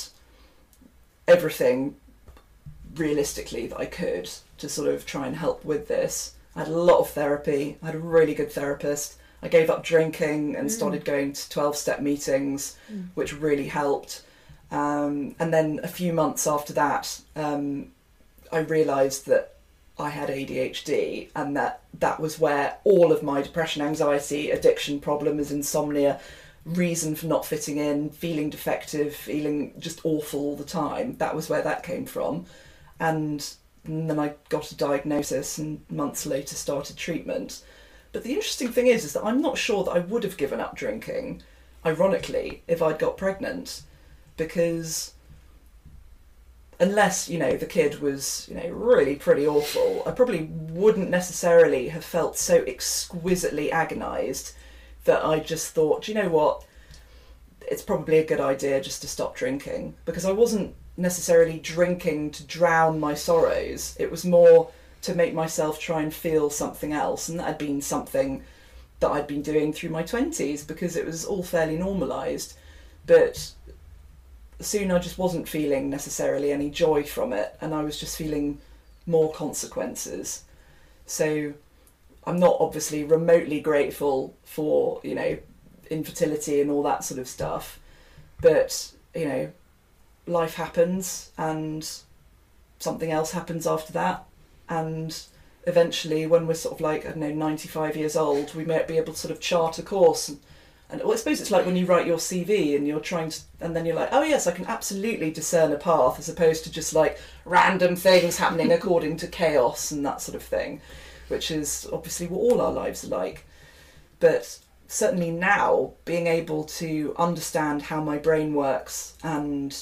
Speaker 3: everything realistically that I could to sort of try and help with this. I had a lot of therapy. I had a really good therapist. I gave up drinking and mm. started going to twelve-step meetings, mm. which really helped. Um, and then a few months after that, um, I realised that I had A D H D, and that that was where all of my depression, anxiety, addiction problems, insomnia, reason for not fitting in, feeling defective, feeling just awful all the time, that was where that came from. And and then I got a diagnosis and months later started treatment. But the interesting thing is, is that I'm not sure that I would have given up drinking, ironically, if I'd got pregnant, because unless, you know, the kid was, you know, really pretty awful, I probably wouldn't necessarily have felt so exquisitely agonised that I just thought, do you know what, it's probably a good idea just to stop drinking. Because I wasn't necessarily drinking to drown my sorrows, it was more to make myself try and feel something else, and that had been something that I'd been doing through my twenties because it was all fairly normalised. But soon I just wasn't feeling necessarily any joy from it, and I was just feeling more consequences. So I'm not obviously remotely grateful for, you know, infertility and all that sort of stuff, but, you know, life happens and something else happens after that, and eventually when we're sort of like, I don't know, ninety-five years old, we might be able to sort of chart a course. And, and well, I suppose it's like when you write your C V and you're trying to, and then you're like, oh yes, I can absolutely discern a path, as opposed to just like random things happening according to chaos and that sort of thing, which is obviously what all our lives are like. But certainly now, being able to understand how my brain works and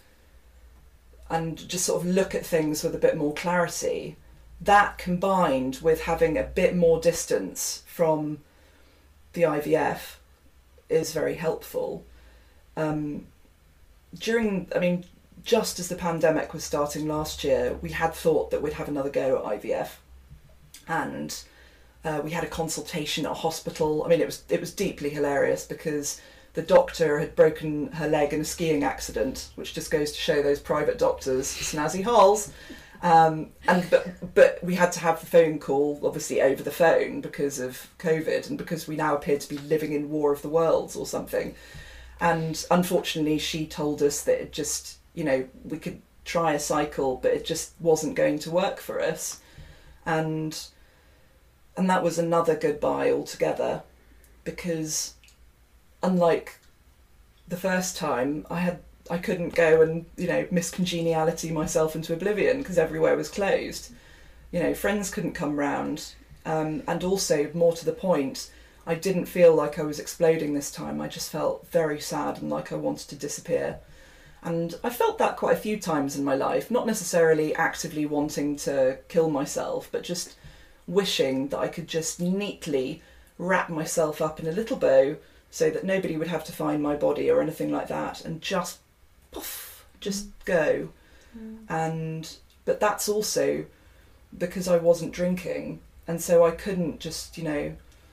Speaker 3: and just sort of look at things with a bit more clarity, that combined with having a bit more distance from the I V F is very helpful. Um, during, I mean, just as the pandemic was starting last year, we had thought that we'd have another go at I V F, and uh, we had a consultation at a hospital. I mean, it was it was deeply hilarious because the doctor had broken her leg in a skiing accident, which just goes to show those private doctors, snazzy holes. Um, and but but we had to have the phone call, obviously over the phone because of COVID and because we now appear to be living in War of the Worlds or something. And unfortunately, she told us that it just, you know, we could try a cycle, but it just wasn't going to work for us. And and that was another goodbye altogether, because unlike the first time, I had I couldn't go and, you know, miss congeniality myself into oblivion because everywhere was closed. You know, friends couldn't come round. Um, and also, more to the point, I didn't feel like I was exploding this time. I just felt very sad and like I wanted to disappear. And I felt that quite a few times in my life, not necessarily actively wanting to kill myself, but just wishing that I could just neatly wrap myself up in a little bow so that nobody would have to find my body or anything like that, and just poof, just go. Mm. And but that's also because I wasn't drinking, and so I couldn't just, you know,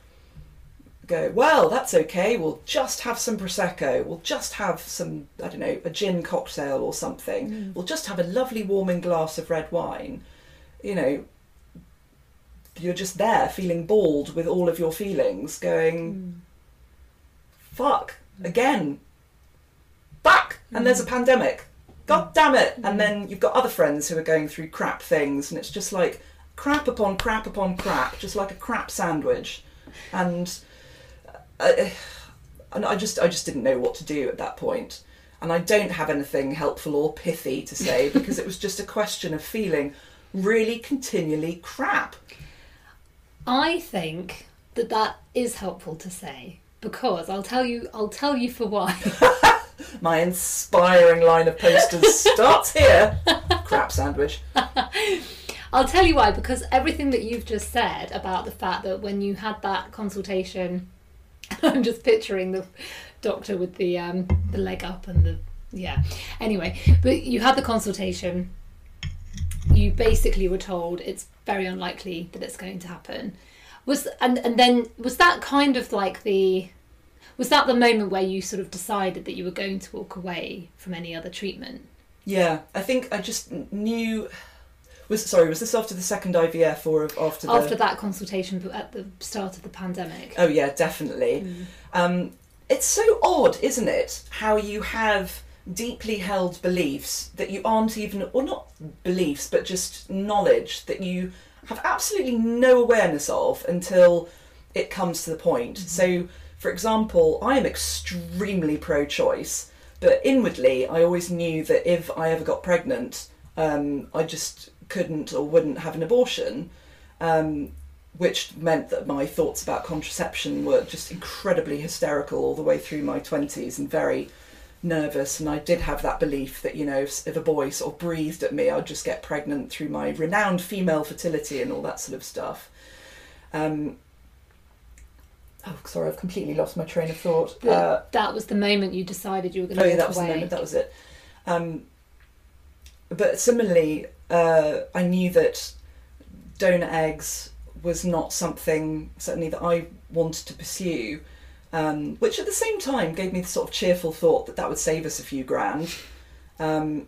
Speaker 3: go, well, that's okay, we'll just have some Prosecco, we'll just have some, I don't know, a gin cocktail or something, mm. we'll just have a lovely warming glass of red wine. You know, you're just there feeling bald with all of your feelings, going, mm. fuck, again, fuck, and mm. there's a pandemic, god damn it. Mm. And then you've got other friends who are going through crap things, and it's just like crap upon crap upon crap, just like a crap sandwich. And I, and I just I just didn't know what to do at that point. And I don't have anything helpful or pithy to say because it was just a question of feeling really continually crap.
Speaker 1: I think that that is helpful to say, because I'll tell you I'll tell you for why.
Speaker 3: My inspiring line of posters starts here. Crap sandwich.
Speaker 1: I'll tell you why, because everything that you've just said about the fact that when you had that consultation, I'm just picturing the doctor with the um, the leg up and the, yeah. Anyway, but you had the consultation, you basically were told it's very unlikely that it's going to happen. Was and, and then, was that kind of like the, was that the moment where you sort of decided that you were going to walk away from any other treatment?
Speaker 3: Yeah, I think I just knew... Was sorry, was this after the second I V F or after the...
Speaker 1: After that consultation at the start of the pandemic.
Speaker 3: Oh yeah, definitely. Mm. Um, it's so odd, isn't it, how you have deeply held beliefs that you aren't even, or not beliefs, but just knowledge that you have absolutely no awareness of until it comes to the point. Mm-hmm. So, for example, I am extremely pro-choice, but inwardly I always knew that if I ever got pregnant, um, I just couldn't or wouldn't have an abortion, um, which meant that my thoughts about contraception were just incredibly hysterical all the way through my twenties and very nervous. And I did have that belief that, you know, if, if a boy sort of breathed at me, I'd just get pregnant through my renowned female fertility and all that sort of stuff. Um, oh, sorry, I've completely lost my train of thought.
Speaker 1: But
Speaker 3: Uh,
Speaker 1: that was the moment you decided you were going to
Speaker 3: oh, yeah,
Speaker 1: walk
Speaker 3: that was
Speaker 1: away.
Speaker 3: the moment, that was it. Um, but similarly, uh, I knew that donor eggs was not something, certainly, that I wanted to pursue. Um, which at the same time gave me the sort of cheerful thought that that would save us a few grand. Um,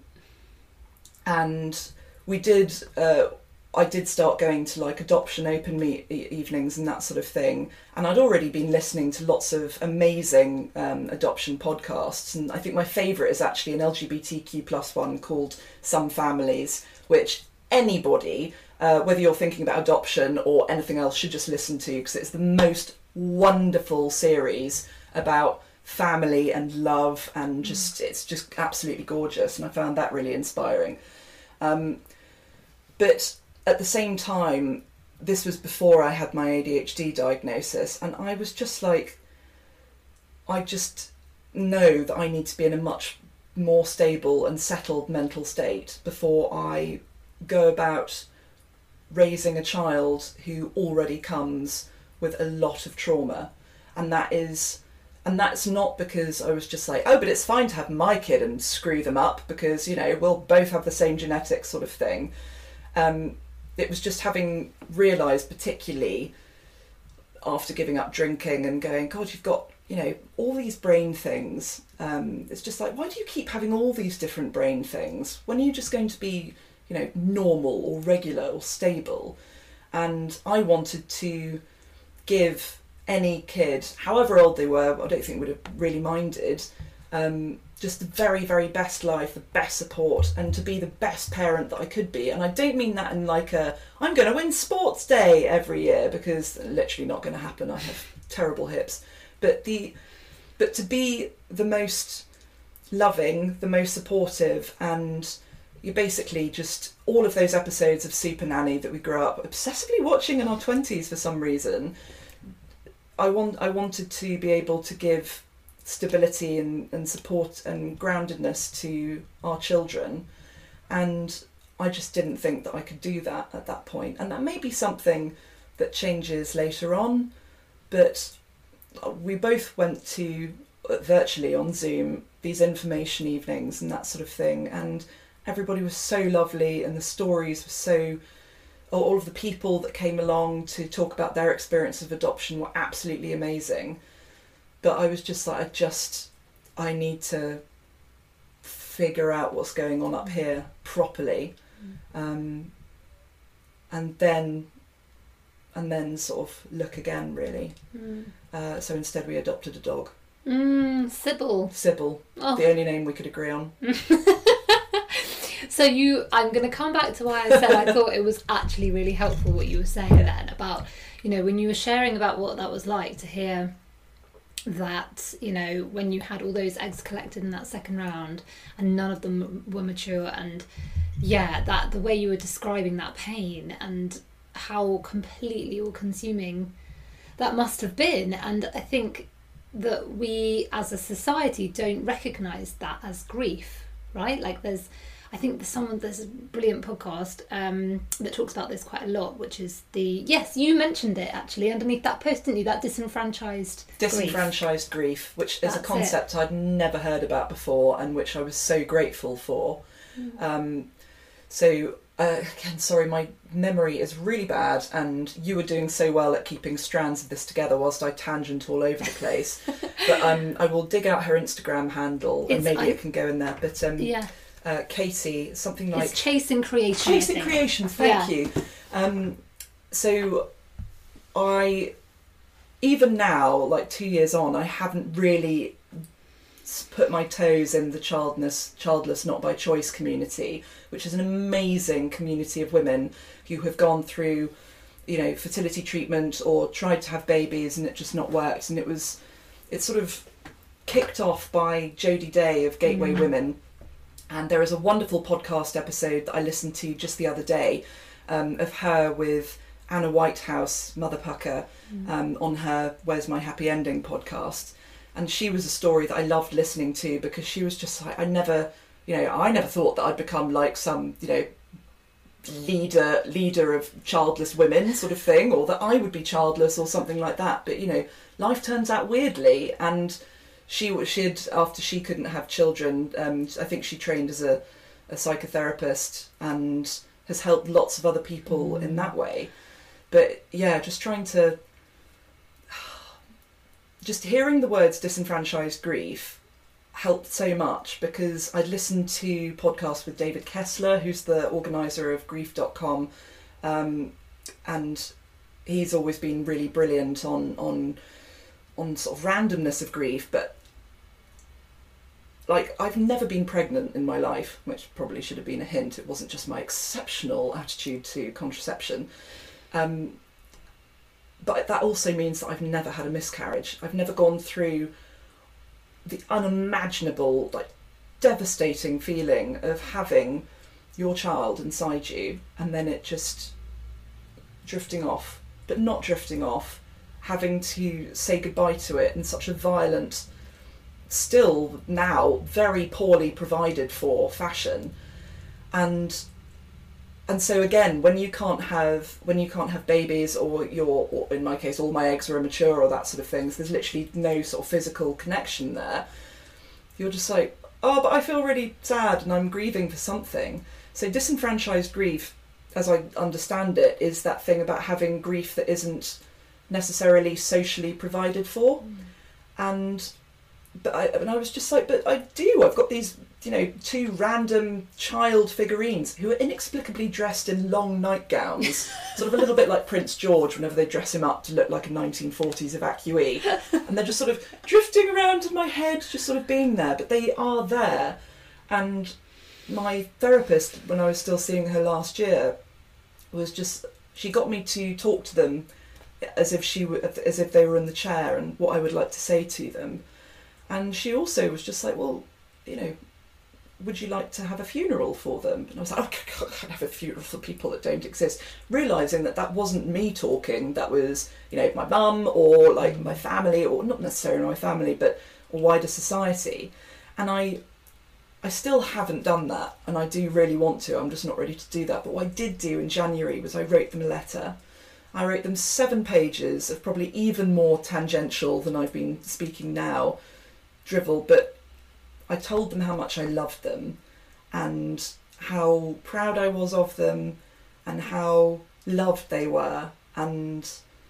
Speaker 3: and we did, uh, I did start going to like adoption open meet e- evenings and that sort of thing. And I'd already been listening to lots of amazing um, adoption podcasts. And I think my favourite is actually an L G B T Q plus one called Some Families, which anybody, uh, whether you're thinking about adoption or anything else, should just listen to, because it's the most wonderful series about family and love, and just mm. it's just absolutely gorgeous, and I found that really inspiring. Um, but at the same time, this was before I had my A D H D diagnosis, and I was just like, I just know that I need to be in a much more stable and settled mental state before I go about raising a child who already comes with a lot of trauma. And that is, and that's not because I was just like, oh, but it's fine to have my kid and screw them up because, you know, we'll both have the same genetics sort of thing. Um, it was just having realised, particularly after giving up drinking and going, God, you've got, you know, all these brain things. Um, it's just like, why do you keep having all these different brain things when you're just going to be, you know, normal or regular or stable? And I wanted to give any kid, however old they were, I don't think would have really minded, um, just the very, very best life, the best support, and to be the best parent that I could be. And I don't mean that in like a, I'm going to win sports day every year, because literally not going to happen. I have terrible hips. But the, but to be the most loving, the most supportive, and you're basically just all of those episodes of Super Nanny that we grew up obsessively watching in our twenties for some reason. I want I wanted to be able to give stability and, and support and groundedness to our children, and I just didn't think that I could do that at that point. And that may be something that changes later on, but we both went to uh, virtually on Zoom these information evenings and that sort of thing, and everybody was so lovely, and the stories were so, all of the people that came along to talk about their experience of adoption were absolutely amazing. But I was just like, I just, I need to figure out what's going on up here properly. Um, and then, and then sort of look again, really. Mm. Uh, so instead we adopted a dog.
Speaker 1: Mm, Sybil.
Speaker 3: Sybil, oh. The only name we could agree on.
Speaker 1: So you, I'm going to come back to why I said I thought it was actually really helpful what you were saying then about, you know, when you were sharing about what that was like to hear that, you know, when you had all those eggs collected in that second round and none of them were mature, and yeah, that the way you were describing that pain and how completely all-consuming that must have been. And I think that we as a society don't recognise that as grief, right? Like there's, I think there's someone, there's a brilliant podcast um, that talks about this quite a lot, which is the, yes, you mentioned it actually underneath that post, didn't you? That disenfranchised
Speaker 3: Disenfranchised grief, grief which is
Speaker 1: That's
Speaker 3: a concept
Speaker 1: it.
Speaker 3: I'd never heard about before and which I was so grateful for. Mm. Um, so, uh, again, sorry, my memory is really bad, and you were doing so well at keeping strands of this together whilst I tangent all over the place. But um, I will dig out her Instagram handle and
Speaker 1: It's,
Speaker 3: maybe
Speaker 1: I,
Speaker 3: it can go in there. But um,
Speaker 1: yeah.
Speaker 3: Uh, Katie, something like...
Speaker 1: It's Chasing Creation.
Speaker 3: Chasing Creation, thank
Speaker 1: yeah.
Speaker 3: you. Um, so I, even now, like two years on, I haven't really put my toes in the childless, childless not by choice community, which is an amazing community of women who have gone through, you know, fertility treatment or tried to have babies and it just not worked. And it was, it's sort of kicked off by Jodie Day of Gateway mm. Women. And there is a wonderful podcast episode that I listened to just the other day um, of her with Anna Whitehouse, Mother Pucker, mm. um, on her Where's My Happy Ending podcast. And she was a story that I loved listening to because she was just like, I never, you know, I never thought that I'd become like some, you know, leader leader of childless women sort of thing, or that I would be childless or something like that. But, you know, life turns out weirdly. And she she had, after she couldn't have children, um, I think she trained as a, a psychotherapist and has helped lots of other people mm. in that way. But yeah, just trying to, just hearing the words disenfranchised grief helped so much, because I'd listened to podcasts with David Kessler, who's the organiser of grief dot com, um, and he's always been really brilliant on on on sort of randomness of grief. But like, I've never been pregnant in my life, which probably should have been a hint. It wasn't just my exceptional attitude to contraception. Um, but that also means that I've never had a miscarriage. I've never gone through the unimaginable, like, devastating feeling of having your child inside you and then it just drifting off, but not drifting off, having to say goodbye to it in such a violent, still now very poorly provided for fashion. And and so again, when you can't have when you can't have babies, or you're, or in my case, all my eggs are immature, or that sort of things, there's literally no sort of physical connection there. You're just like, oh, but I feel really sad and I'm grieving for something. So disenfranchised grief, as I understand it, is that thing about having grief that isn't necessarily socially provided for. Mm. And but I, and I was just like, but I do. I've got these, you know, two random child figurines who are inexplicably dressed in long nightgowns, sort of a little bit like Prince George whenever they dress him up to look like a nineteen forties evacuee. And they're just sort of drifting around in my head, just sort of being there. But they are there. And my therapist, when I was still seeing her last year, was just, she got me to talk to them as if she were, as if they were in the chair, and what I would like to say to them. And she also was just like, well, you know, would you like to have a funeral for them? And I was like, oh, I can't have a funeral for people that don't exist. Realising that that wasn't me talking, that was, you know, my mum or like my family, or not necessarily my family, but a wider society. And I I still haven't done that, and I do really want to. I'm just not ready to do that. But what I did do in January was I wrote them a letter. I wrote them seven pages of probably even more tangential than I've been speaking now, drivel, but I told them how much I loved them and how proud I was of them and how loved they were, and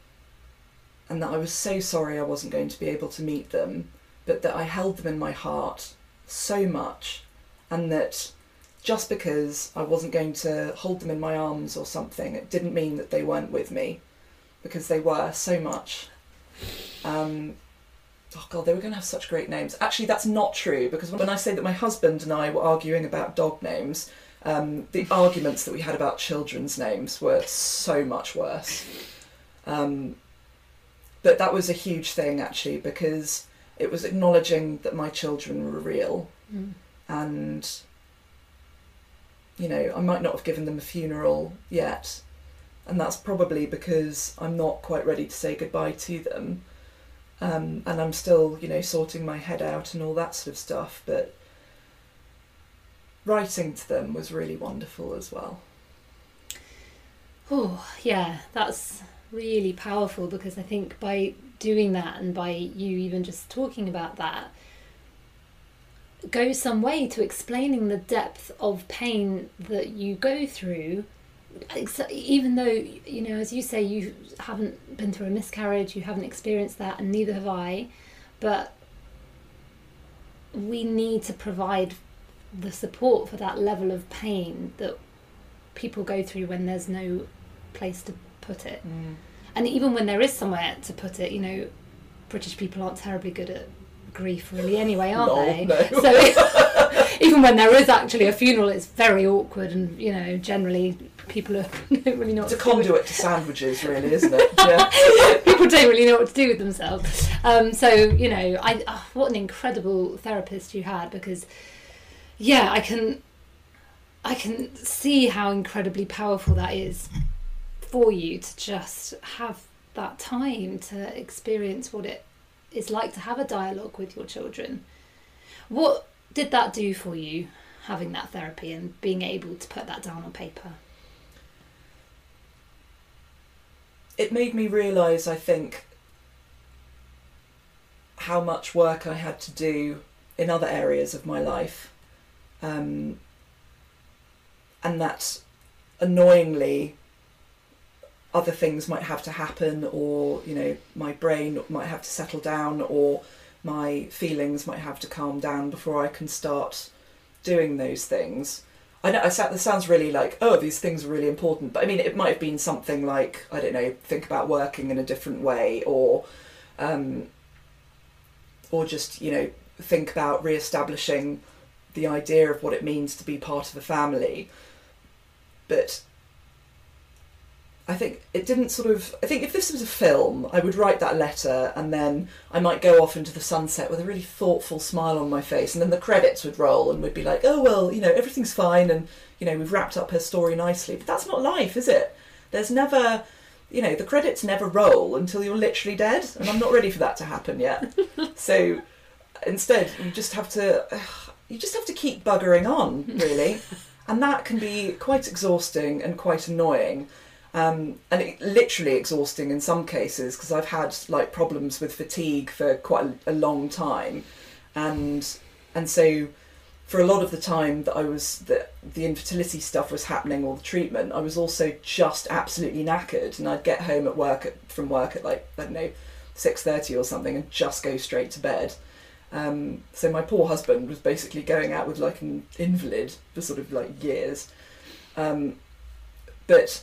Speaker 3: and that I was so sorry I wasn't going to be able to meet them, but that I held them in my heart so much, and that just because I wasn't going to hold them in my arms or something, it didn't mean that they weren't with me, because they were so much. Um, Oh God, they were going to have such great names. Actually, that's not true, because when I say that my husband and I were arguing about dog names, um, the arguments that we had about children's names were so much worse. Um, but that was a huge thing, actually, because it was acknowledging that my children were real. Mm. And, you know, I might not have given them a funeral yet. And that's probably because I'm not quite ready to say goodbye to them. Um, and I'm still, you know, sorting my head out and all that sort of stuff, but writing to them was really wonderful as well.
Speaker 1: Oh, yeah, that's really powerful, because I think by doing that, and by you even just talking about that, goes some way to explaining the depth of pain that you go through. Even though, you know, as you say, you haven't been through a miscarriage, you haven't experienced that, and neither have I, but we need to provide the support for that level of pain that people go through when there's no place to put it. Mm. And even when there is somewhere to put it, you know, British people aren't terribly good at grief really anyway, aren't
Speaker 3: no,
Speaker 1: they?
Speaker 3: No.
Speaker 1: So even when there is actually a funeral, it's very awkward, and, you know, generally people are, don't really know what
Speaker 3: it's
Speaker 1: to do.
Speaker 3: It's a conduit to sandwiches, really, isn't it? Yeah.
Speaker 1: People don't really know what to do with themselves. Um, so, you know, I oh, what an incredible therapist you had, because, yeah, I can I can see how incredibly powerful that is for you to just have that time to experience what it is like to have a dialogue with your children. What did that do for you, having that therapy and being able to put that down on paper?
Speaker 3: It made me realise, I think, how much work I had to do in other areas of my life. Um, and that, annoyingly, other things might have to happen, or, you know, my brain might have to settle down, or my feelings might have to calm down before I can start doing those things. I know I sat, this sounds really like, oh, these things are really important, but I mean, it might have been something like, I don't know, think about working in a different way, or um, or just, you know, think about re-establishing the idea of what it means to be part of a family. But I think it didn't sort of, I think if this was a film, I would write that letter and then I might go off into the sunset with a really thoughtful smile on my face, and then the credits would roll and we'd be like, oh, well, you know, everything's fine and, you know, we've wrapped up her story nicely. But that's not life, is it? There's never, you know, the credits never roll until you're literally dead, and I'm not ready for that to happen yet. So instead, you just have to, you just have to keep buggering on, really. And that can be quite exhausting and quite annoying. Um, and it, literally exhausting in some cases, because I've had like problems with fatigue for quite a, a long time, and and so for a lot of the time that I was that the infertility stuff was happening, or the treatment, I was also just absolutely knackered, and I'd get home at work at, from work at like, I don't know, six thirty or something, and just go straight to bed. Um, so my poor husband was basically going out with like an invalid for sort of like years, um, but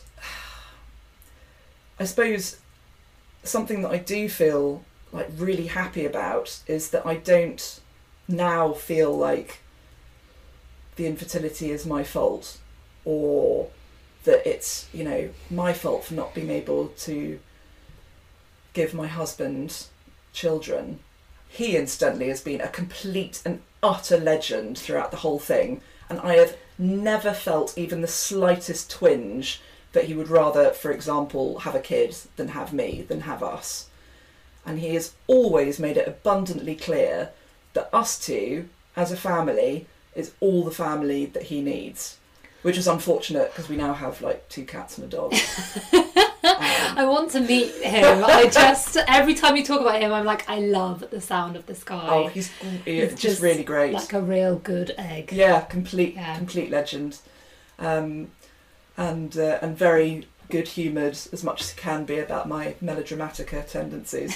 Speaker 3: I suppose something that I do feel like really happy about is that I don't now feel like the infertility is my fault, or that it's, you know, my fault for not being able to give my husband children. He incidentally has been a complete and utter legend throughout the whole thing, and I have never felt even the slightest twinge that he would rather, for example, have a kid than have me, than have us. And he has always made it abundantly clear that us two, as a family, is all the family that he needs. Which is unfortunate, because we now have like two cats and a dog. um,
Speaker 1: I want to meet him. I just, every time you talk about him, I'm like, I love the sound of the sky.
Speaker 3: Oh, he's, he's just, just really great.
Speaker 1: Like a real good egg.
Speaker 3: Yeah, complete,
Speaker 1: yeah. complete
Speaker 3: legend. Um, and uh, and very good-humoured as much as he can be about my melodramatica tendencies.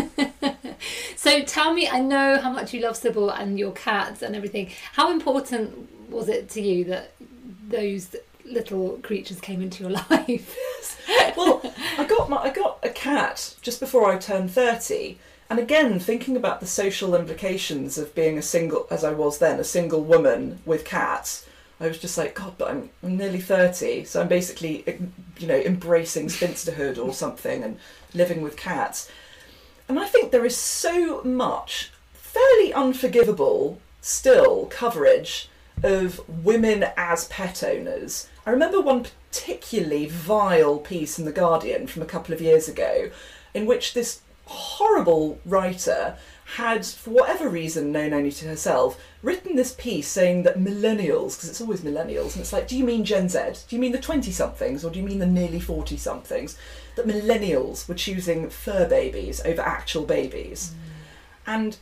Speaker 1: So tell me, I know how much you love Sybil and your cats and everything. How important was it to you that those little creatures came into your life?
Speaker 3: Well, I got my, I got a cat just before I turned thirty, and again, thinking about the social implications of being a single, as I was then, a single woman with cats, I was just like, God, but I'm, I'm nearly thirty, so I'm basically, you know, embracing spinsterhood or something and living with cats. And I think there is so much fairly unforgivable still coverage of women as pet owners. I remember one particularly vile piece in The Guardian from a couple of years ago in which this horrible writer had, for whatever reason known only to herself, written this piece saying that millennials, because it's always millennials, and it's like, do you mean Gen Z? Do you mean the twenty-somethings, or do you mean the nearly forty-somethings? That millennials were choosing fur babies over actual babies. Mm. And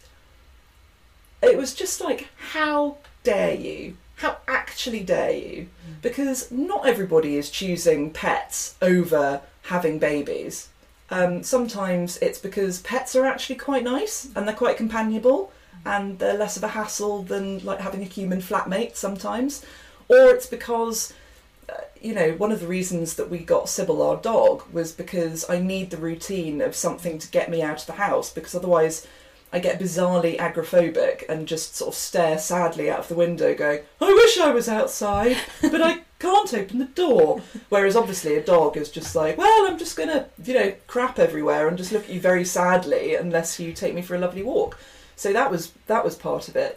Speaker 3: it was just like, how dare you? How actually dare you? Mm. Because not everybody is choosing pets over having babies. Um, sometimes it's because pets are actually quite nice and they're quite companionable and they're less of a hassle than like having a human flatmate sometimes. Or it's because, uh, you know, one of the reasons that we got Sybil, our dog, was because I need the routine of something to get me out of the house, because otherwise I get bizarrely agoraphobic and just sort of stare sadly out of the window going, I wish I was outside, but I can't open the door. Whereas obviously a dog is just like, well, I'm just going to, you know, crap everywhere and just look at you very sadly unless you take me for a lovely walk. So that was that was part of it.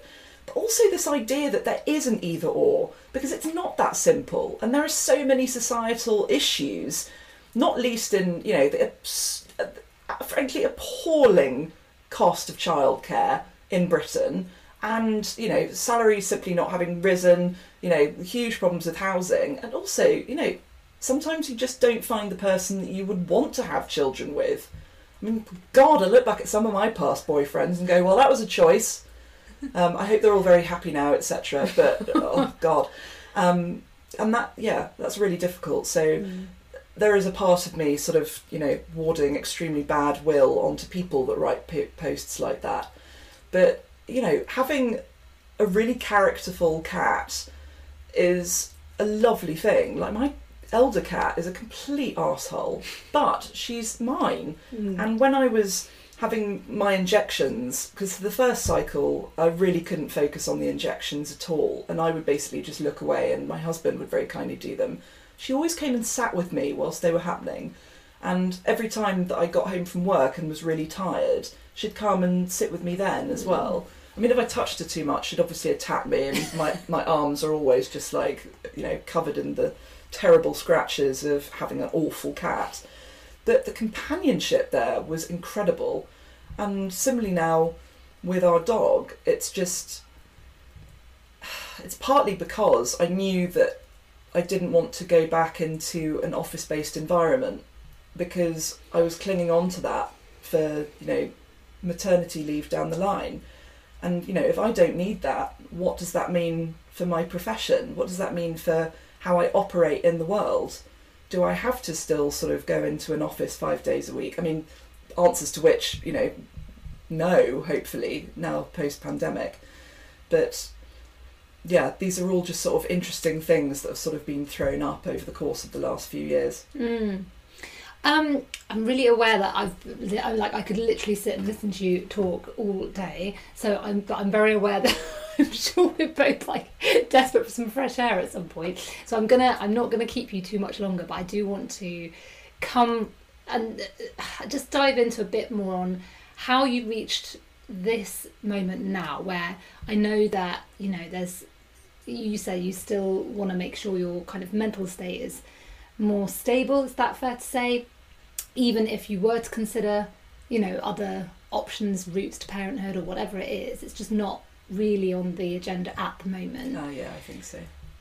Speaker 3: but also this idea that there is an either or, because it's not that simple. And there are so many societal issues, not least in, you know, the uh, frankly appalling cost of childcare in Britain, and, you know, salaries simply not having risen, you know, huge problems with housing, and also, you know, sometimes you just don't find the person that you would want to have children with. I mean, God, I look back at some of my past boyfriends and go, well, that was a choice. Um, I hope they're all very happy now, et cetera. But, oh, God. Um, and that, yeah, that's really difficult. So mm. there is a part of me sort of, you know, warding extremely bad will onto people that write p- posts like that. But, you know, having a really characterful cat is a lovely thing. Like, my elder cat is a complete arsehole, but she's mine. Mm. And when I was having my injections, because the first cycle I really couldn't focus on the injections at all, and I would basically just look away and my husband would very kindly do them, she always came and sat with me whilst they were happening. And every time that I got home from work and was really tired, she'd come and sit with me then as well. I mean, if I touched her too much, she'd obviously attack me, and my, my arms are always just like, you know, covered in the terrible scratches of having an awful cat. But the companionship there was incredible. And similarly now with our dog, it's just, it's partly because I knew that I didn't want to go back into an office-based environment, because I was clinging on to that for, you know, maternity leave down the line. And, you know, if I don't need that, what does that mean for my profession? What does that mean for how I operate in the world? Do I have to still sort of go into an office five days a week? I mean, answers to which, you know, no, hopefully, now post-pandemic. But yeah, these are all just sort of interesting things that have sort of been thrown up over the course of the last few years.
Speaker 1: Mm. Um, I'm really aware that I've, like, I could literally sit and listen to you talk all day. So I'm, but I'm very aware that I'm sure we're both like desperate for some fresh air at some point. So I'm gonna, I'm not gonna keep you too much longer, but I do want to come and just dive into a bit more on how you reached this moment now, where I know that, you know, there's, you say you still want to make sure your kind of mental state is more stable. Is that fair to say? Even if you were to consider, you know, other options, routes to parenthood or whatever it is, it's just not really on the agenda at the moment.
Speaker 3: Oh yeah, I think so.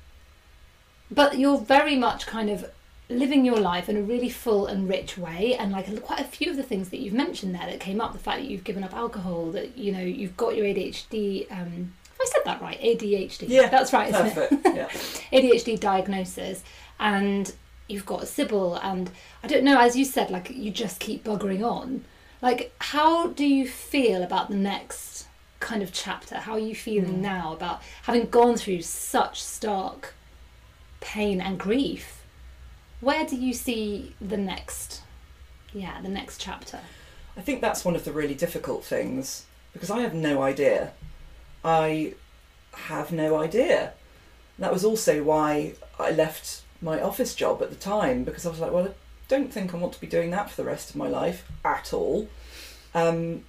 Speaker 1: But you're very much kind of living your life in a really full and rich way, and like quite a few of the things that you've mentioned there that came up, the fact that you've given up alcohol, that, you know, you've got your A D H D, um, have I said that right? A D H D.
Speaker 3: Yeah,
Speaker 1: that's right, isn't
Speaker 3: perfect.
Speaker 1: it?
Speaker 3: Yeah.
Speaker 1: A D H D diagnosis, and you've got Sybil, and I don't know, as you said, like, you just keep buggering on. Like, how do you feel about the next kind of chapter? How are you feeling mm. now about having gone through such stark pain and grief? Where do you see the next, yeah, the next chapter?
Speaker 3: I think that's one of the really difficult things, because I have no idea. I have no idea. That was also why I left my office job at the time, because I was like, well, I don't think I want to be doing that for the rest of my life at all. Um,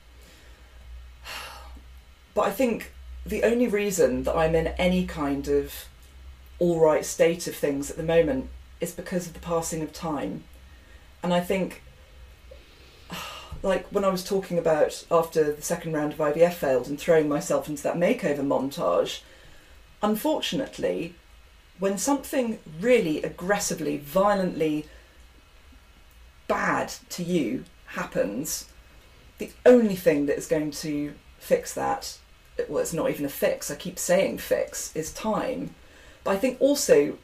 Speaker 3: but I think the only reason that I'm in any kind of all right state of things at the moment is because of the passing of time. And I think, like when I was talking about after the second round of I V F failed and throwing myself into that makeover montage, unfortunately, when something really aggressively, violently bad to you happens, the only thing that is going to fix that, well, it's not even a fix, I keep saying fix, is time. But I think also,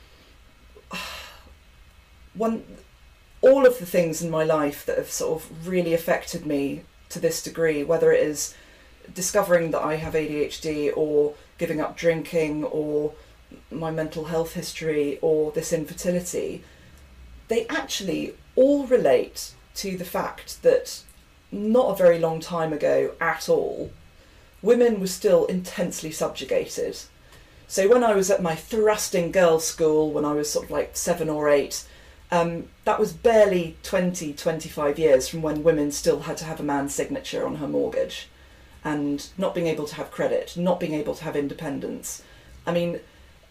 Speaker 3: one, all of the things in my life that have sort of really affected me to this degree, whether it is discovering that I have A D H D, or giving up drinking, or my mental health history, or this infertility, they actually all relate to the fact that not a very long time ago at all, women were still intensely subjugated. So when I was at my thrusting girls' school, when I was sort of like seven or eight, um, that was barely twenty, twenty-five years from when women still had to have a man's signature on her mortgage. and not being able to have credit, not being able to have independence. I mean,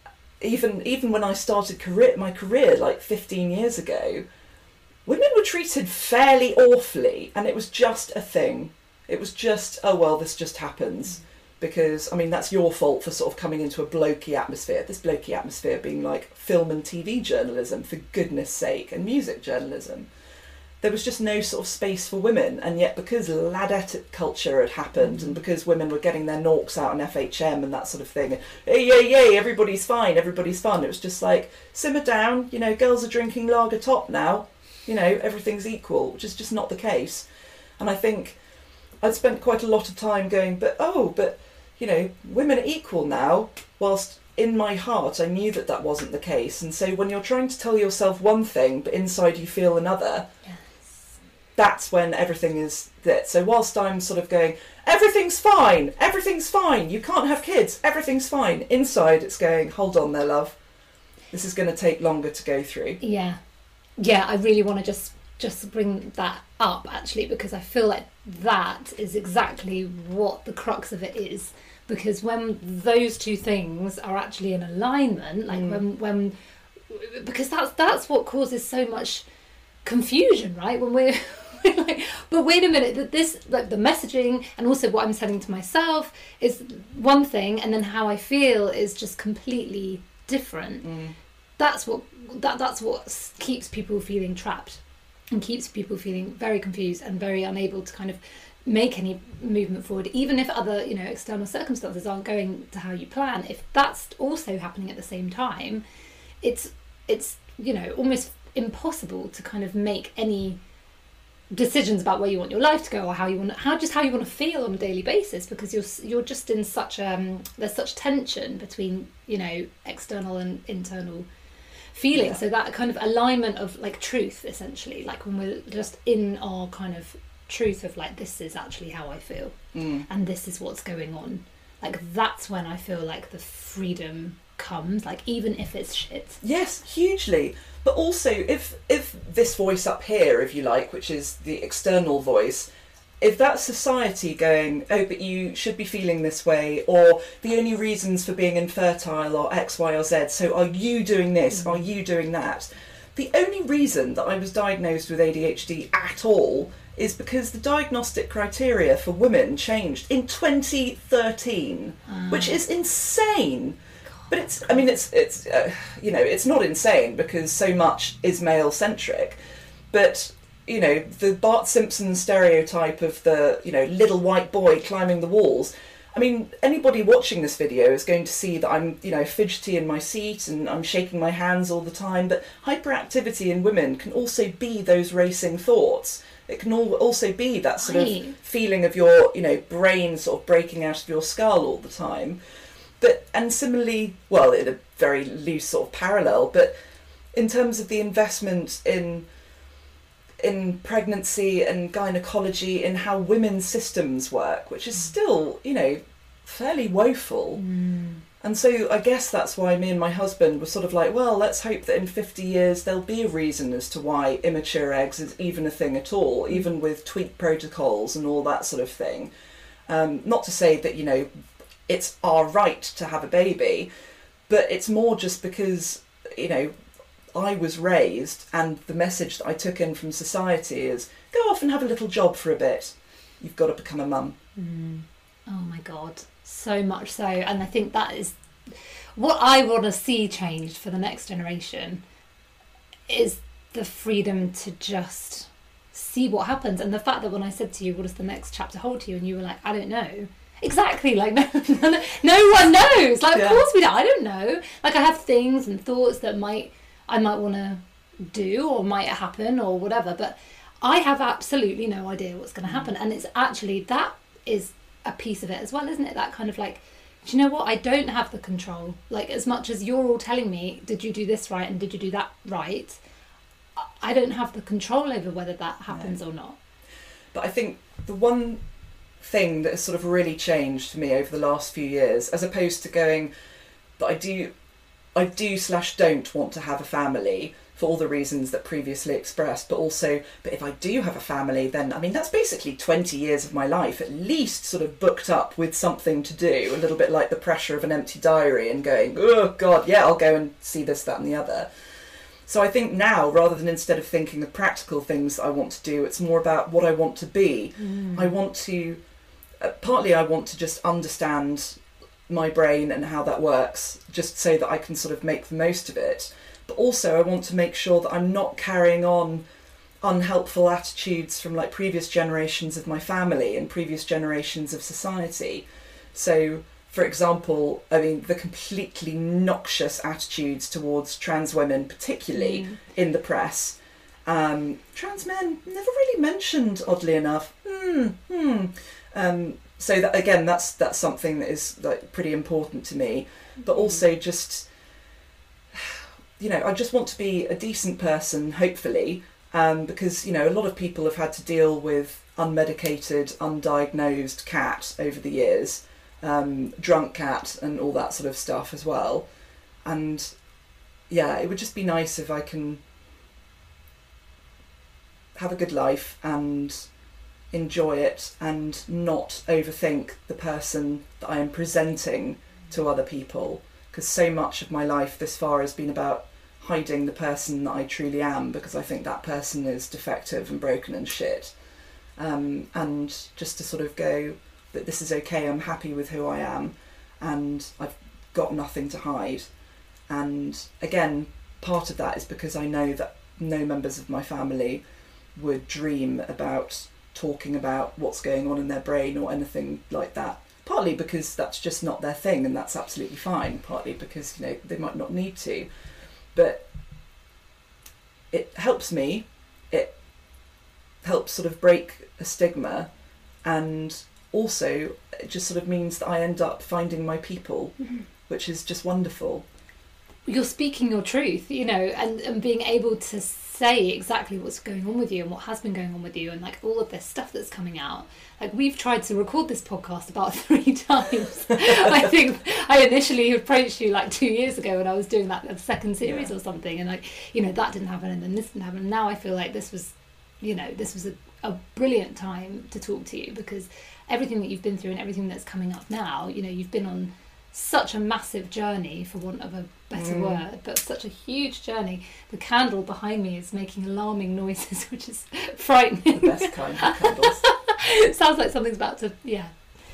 Speaker 3: even even when I started career, my career like fifteen years ago, women were treated fairly awfully, and it was just a thing. It was just, oh well, this just happens. Because, I mean, that's your fault for sort of coming into a blokey atmosphere. This blokey atmosphere being like film and T V journalism, for goodness sake, and music journalism. There was just no sort of space for women. And yet because ladette culture had happened, and because women were getting their norks out on F H M and that sort of thing, hey, yay, yay, everybody's fine, everybody's fun. It was just like, simmer down, you know, girls are drinking lager top now. You know, everything's equal, which is just not the case. And I think I'd spent quite a lot of time going, but oh, but... you know, women are equal now, whilst in my heart I knew that that wasn't the case. And so when you're trying to tell yourself one thing, but inside you feel another, yes. That's when everything is that. So whilst I'm sort of going, everything's fine, everything's fine, you can't have kids, everything's fine, inside it's going, hold on there, love. This is going to take longer to go through.
Speaker 1: Yeah. Yeah, I really want to just just bring that up, actually, because I feel like that is exactly what the crux of it is. Because when those two things are actually in alignment, like mm. when when because that's that's what causes so much confusion, right? When we're, we're like, but wait a minute, that this, like the messaging and also what I'm saying to myself is one thing, and then how I feel is just completely different. Mm. That's what that that's what keeps people feeling trapped and keeps people feeling very confused and very unable to kind of make any movement forward, even if other, you know, external circumstances aren't going to how you plan. If that's also happening at the same time, it's it's you know, almost impossible to kind of make any decisions about where you want your life to go, or how you want how just how you want to feel on a daily basis, because you're you're just in such um there's such tension between, you know, external and internal feeling. Yeah. So that kind of alignment of like truth, essentially, like when we're just in our kind of truth of like, this is actually how I feel, mm. and this is what's going on, like that's when I feel like the freedom comes, like even if it's shit.
Speaker 3: Yes, hugely. But also if if this voice up here, if you like, which is the external voice, if that's society going, oh, but you should be feeling this way, or the only reasons for being infertile are X, Y or Z, so are you doing this, mm. are you doing that? The only reason that I was diagnosed with A D H D at all is because the diagnostic criteria for women changed in twenty thirteen, uh. which is insane. But it's, I mean, it's, it's uh, you know, it's not insane because so much is male-centric. But, you know, the Bart Simpson stereotype of the, you know, little white boy climbing the walls. I mean, anybody watching this video is going to see that I'm, you know, fidgety in my seat and I'm shaking my hands all the time. But hyperactivity in women can also be those racing thoughts. It can also be that sort right. of feeling of your, you know, brain sort of breaking out of your skull all the time. But, and similarly, well, in a very loose sort of parallel, but in terms of the investment in in pregnancy and gynecology, in how women's systems work, which is still, you know, fairly woeful. Mm. And so I guess that's why me and my husband were sort of like, well, let's hope that in fifty years there'll be a reason as to why immature eggs is even a thing at all, even with tweak protocols and all that sort of thing. Um, not to say that, you know, it's our right to have a baby, but it's more just because, you know, I was raised and the message that I took in from society is go off and have a little job for a bit. You've got to become a mum.
Speaker 1: Mm. Oh my God, so much so. And I think that is what I want to see changed for the next generation, is the freedom to just see what happens. And the fact that when I said to you, what does the next chapter hold to you? And you were like, I don't know. Exactly, like no, no, no one knows. Like, yeah. Of course we don't. I don't know. Like, I have things and thoughts that might I might want to do or might happen or whatever, but I have absolutely no idea what's going to happen. And it's actually, that is a piece of it as well, isn't it? That kind of like, do you know what? I don't have the control. Like, as much as you're all telling me, did you do this right and did you do that right? I don't have the control over whether that happens no. or not.
Speaker 3: But I think the one thing that has sort of really changed for me over the last few years, as opposed to going, but I do I do slash don't want to have a family, for all the reasons that previously expressed, but also, but if I do have a family, then, I mean, that's basically twenty years of my life, at least sort of booked up with something to do, a little bit like the pressure of an empty diary and going, oh God, yeah, I'll go and see this, that and the other. So I think now, rather than instead of thinking of practical things that I want to do, it's more about what I want to be. Mm. I want to, uh, partly I want to just understand my brain and how that works, just so that I can sort of make the most of it. But also I want to make sure that I'm not carrying on unhelpful attitudes from like previous generations of my family and previous generations of society. So, for example, I mean, the completely noxious attitudes towards trans women, particularly mm. in the press. Um, trans men never really mentioned, oddly enough. Hmm, hmm. Um, so that, again, that's that's something that is like pretty important to me. But also just, you know, I just want to be a decent person, hopefully, um, because, you know, a lot of people have had to deal with unmedicated, undiagnosed cat over the years. Um, drunk cat and all that sort of stuff as well, and yeah, it would just be nice if I can have a good life and enjoy it and not overthink the person that I am presenting to other people, because so much of my life this far has been about hiding the person that I truly am, because I think that person is defective and broken and shit, um, and just to sort of go that this is okay, I'm happy with who I am and I've got nothing to hide. And again, part of that is because I know that no members of my family would dream about talking about what's going on in their brain or anything like that. Partly because that's just not their thing and that's absolutely fine, partly because, you know, they might not need to. But it helps me, it helps sort of break a stigma, and also it just sort of means that I end up finding my people, mm-hmm. which is just wonderful.
Speaker 1: You're speaking your truth, you know, and, and being able to say exactly what's going on with you and what has been going on with you and like all of this stuff that's coming out. Like, we've tried to record this podcast about three times. I think I initially approached you like two years ago when I was doing that second series yeah. or something, and like, you know, that didn't happen and then this didn't happen, and now I feel like this was, you know, this was a, a brilliant time to talk to you, because everything that you've been through and everything that's coming up now, you know, you've been on such a massive journey, for want of a better mm. word, but such a huge journey. The candle behind me is making alarming noises, which is frightening.
Speaker 3: The best kind of candles.
Speaker 1: It sounds like something's about to, yeah,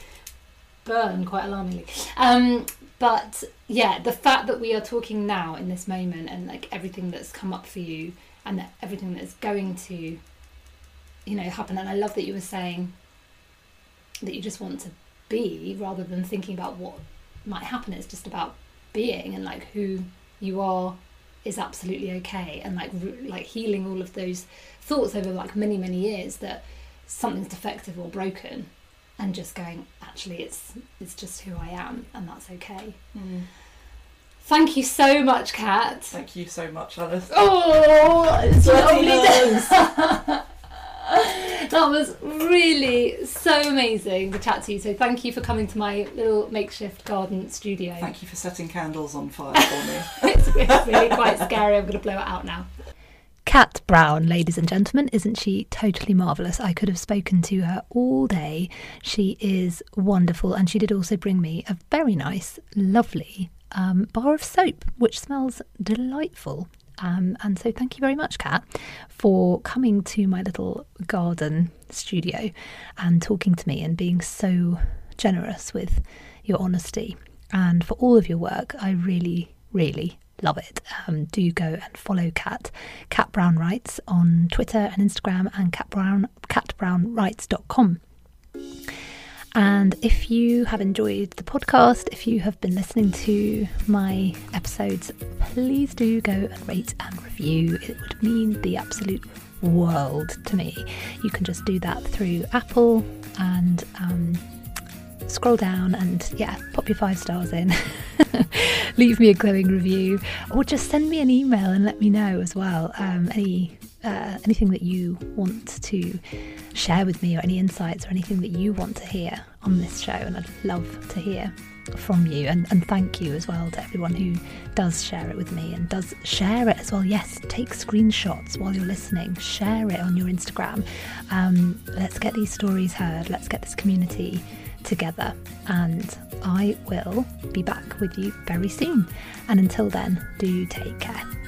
Speaker 1: burn quite alarmingly. Um, but yeah, the fact that we are talking now in this moment, and like everything that's come up for you and that everything that's going to, you know, happen. And I love that you were saying that you just want to be, rather than thinking about what might happen. It's just about being, and like who you are is absolutely okay, and like re- like healing all of those thoughts over like many many years that something's defective or broken, and just going, actually it's it's just who I am, and that's okay. Mm. Thank you so much, Kat.
Speaker 3: Thank you so much, Alice.
Speaker 1: Oh, it's lovely. That was really so amazing to chat to you. So thank you for coming to my little makeshift garden studio.
Speaker 3: Thank you for setting candles on fire for me.
Speaker 1: it's, it's really quite scary. I'm going to blow it out now. Kat Brown, ladies and gentlemen, isn't she totally marvellous? I could have spoken to her all day. She is wonderful, and she did also bring me a very nice, lovely um, bar of soap, which smells delightful. Um, and so thank you very much, Kat, for coming to my little garden studio and talking to me and being so generous with your honesty, and for all of your work. I really, really love it. Um, do go and follow Kat, Kat Brown Writes on Twitter and Instagram, and cat brown cat brown writes dot com. And if you have enjoyed the podcast, if you have been listening to my episodes, please do go and rate and review. It would mean the absolute world to me. You can just do that through Apple and um, scroll down and, yeah, pop your five stars in. Leave me a glowing review, or just send me an email and let me know as well. Um, any uh, anything that you want to share with me, or any insights or anything that you want to hear on this show, and I'd love to hear. from you, and, and thank you as well to everyone who does share it with me and does share it as well. Yes, take screenshots while you're listening, share it on your Instagram. Um, let's get these stories heard, let's get this community together, and I will be back with you very soon. And until then, do take care.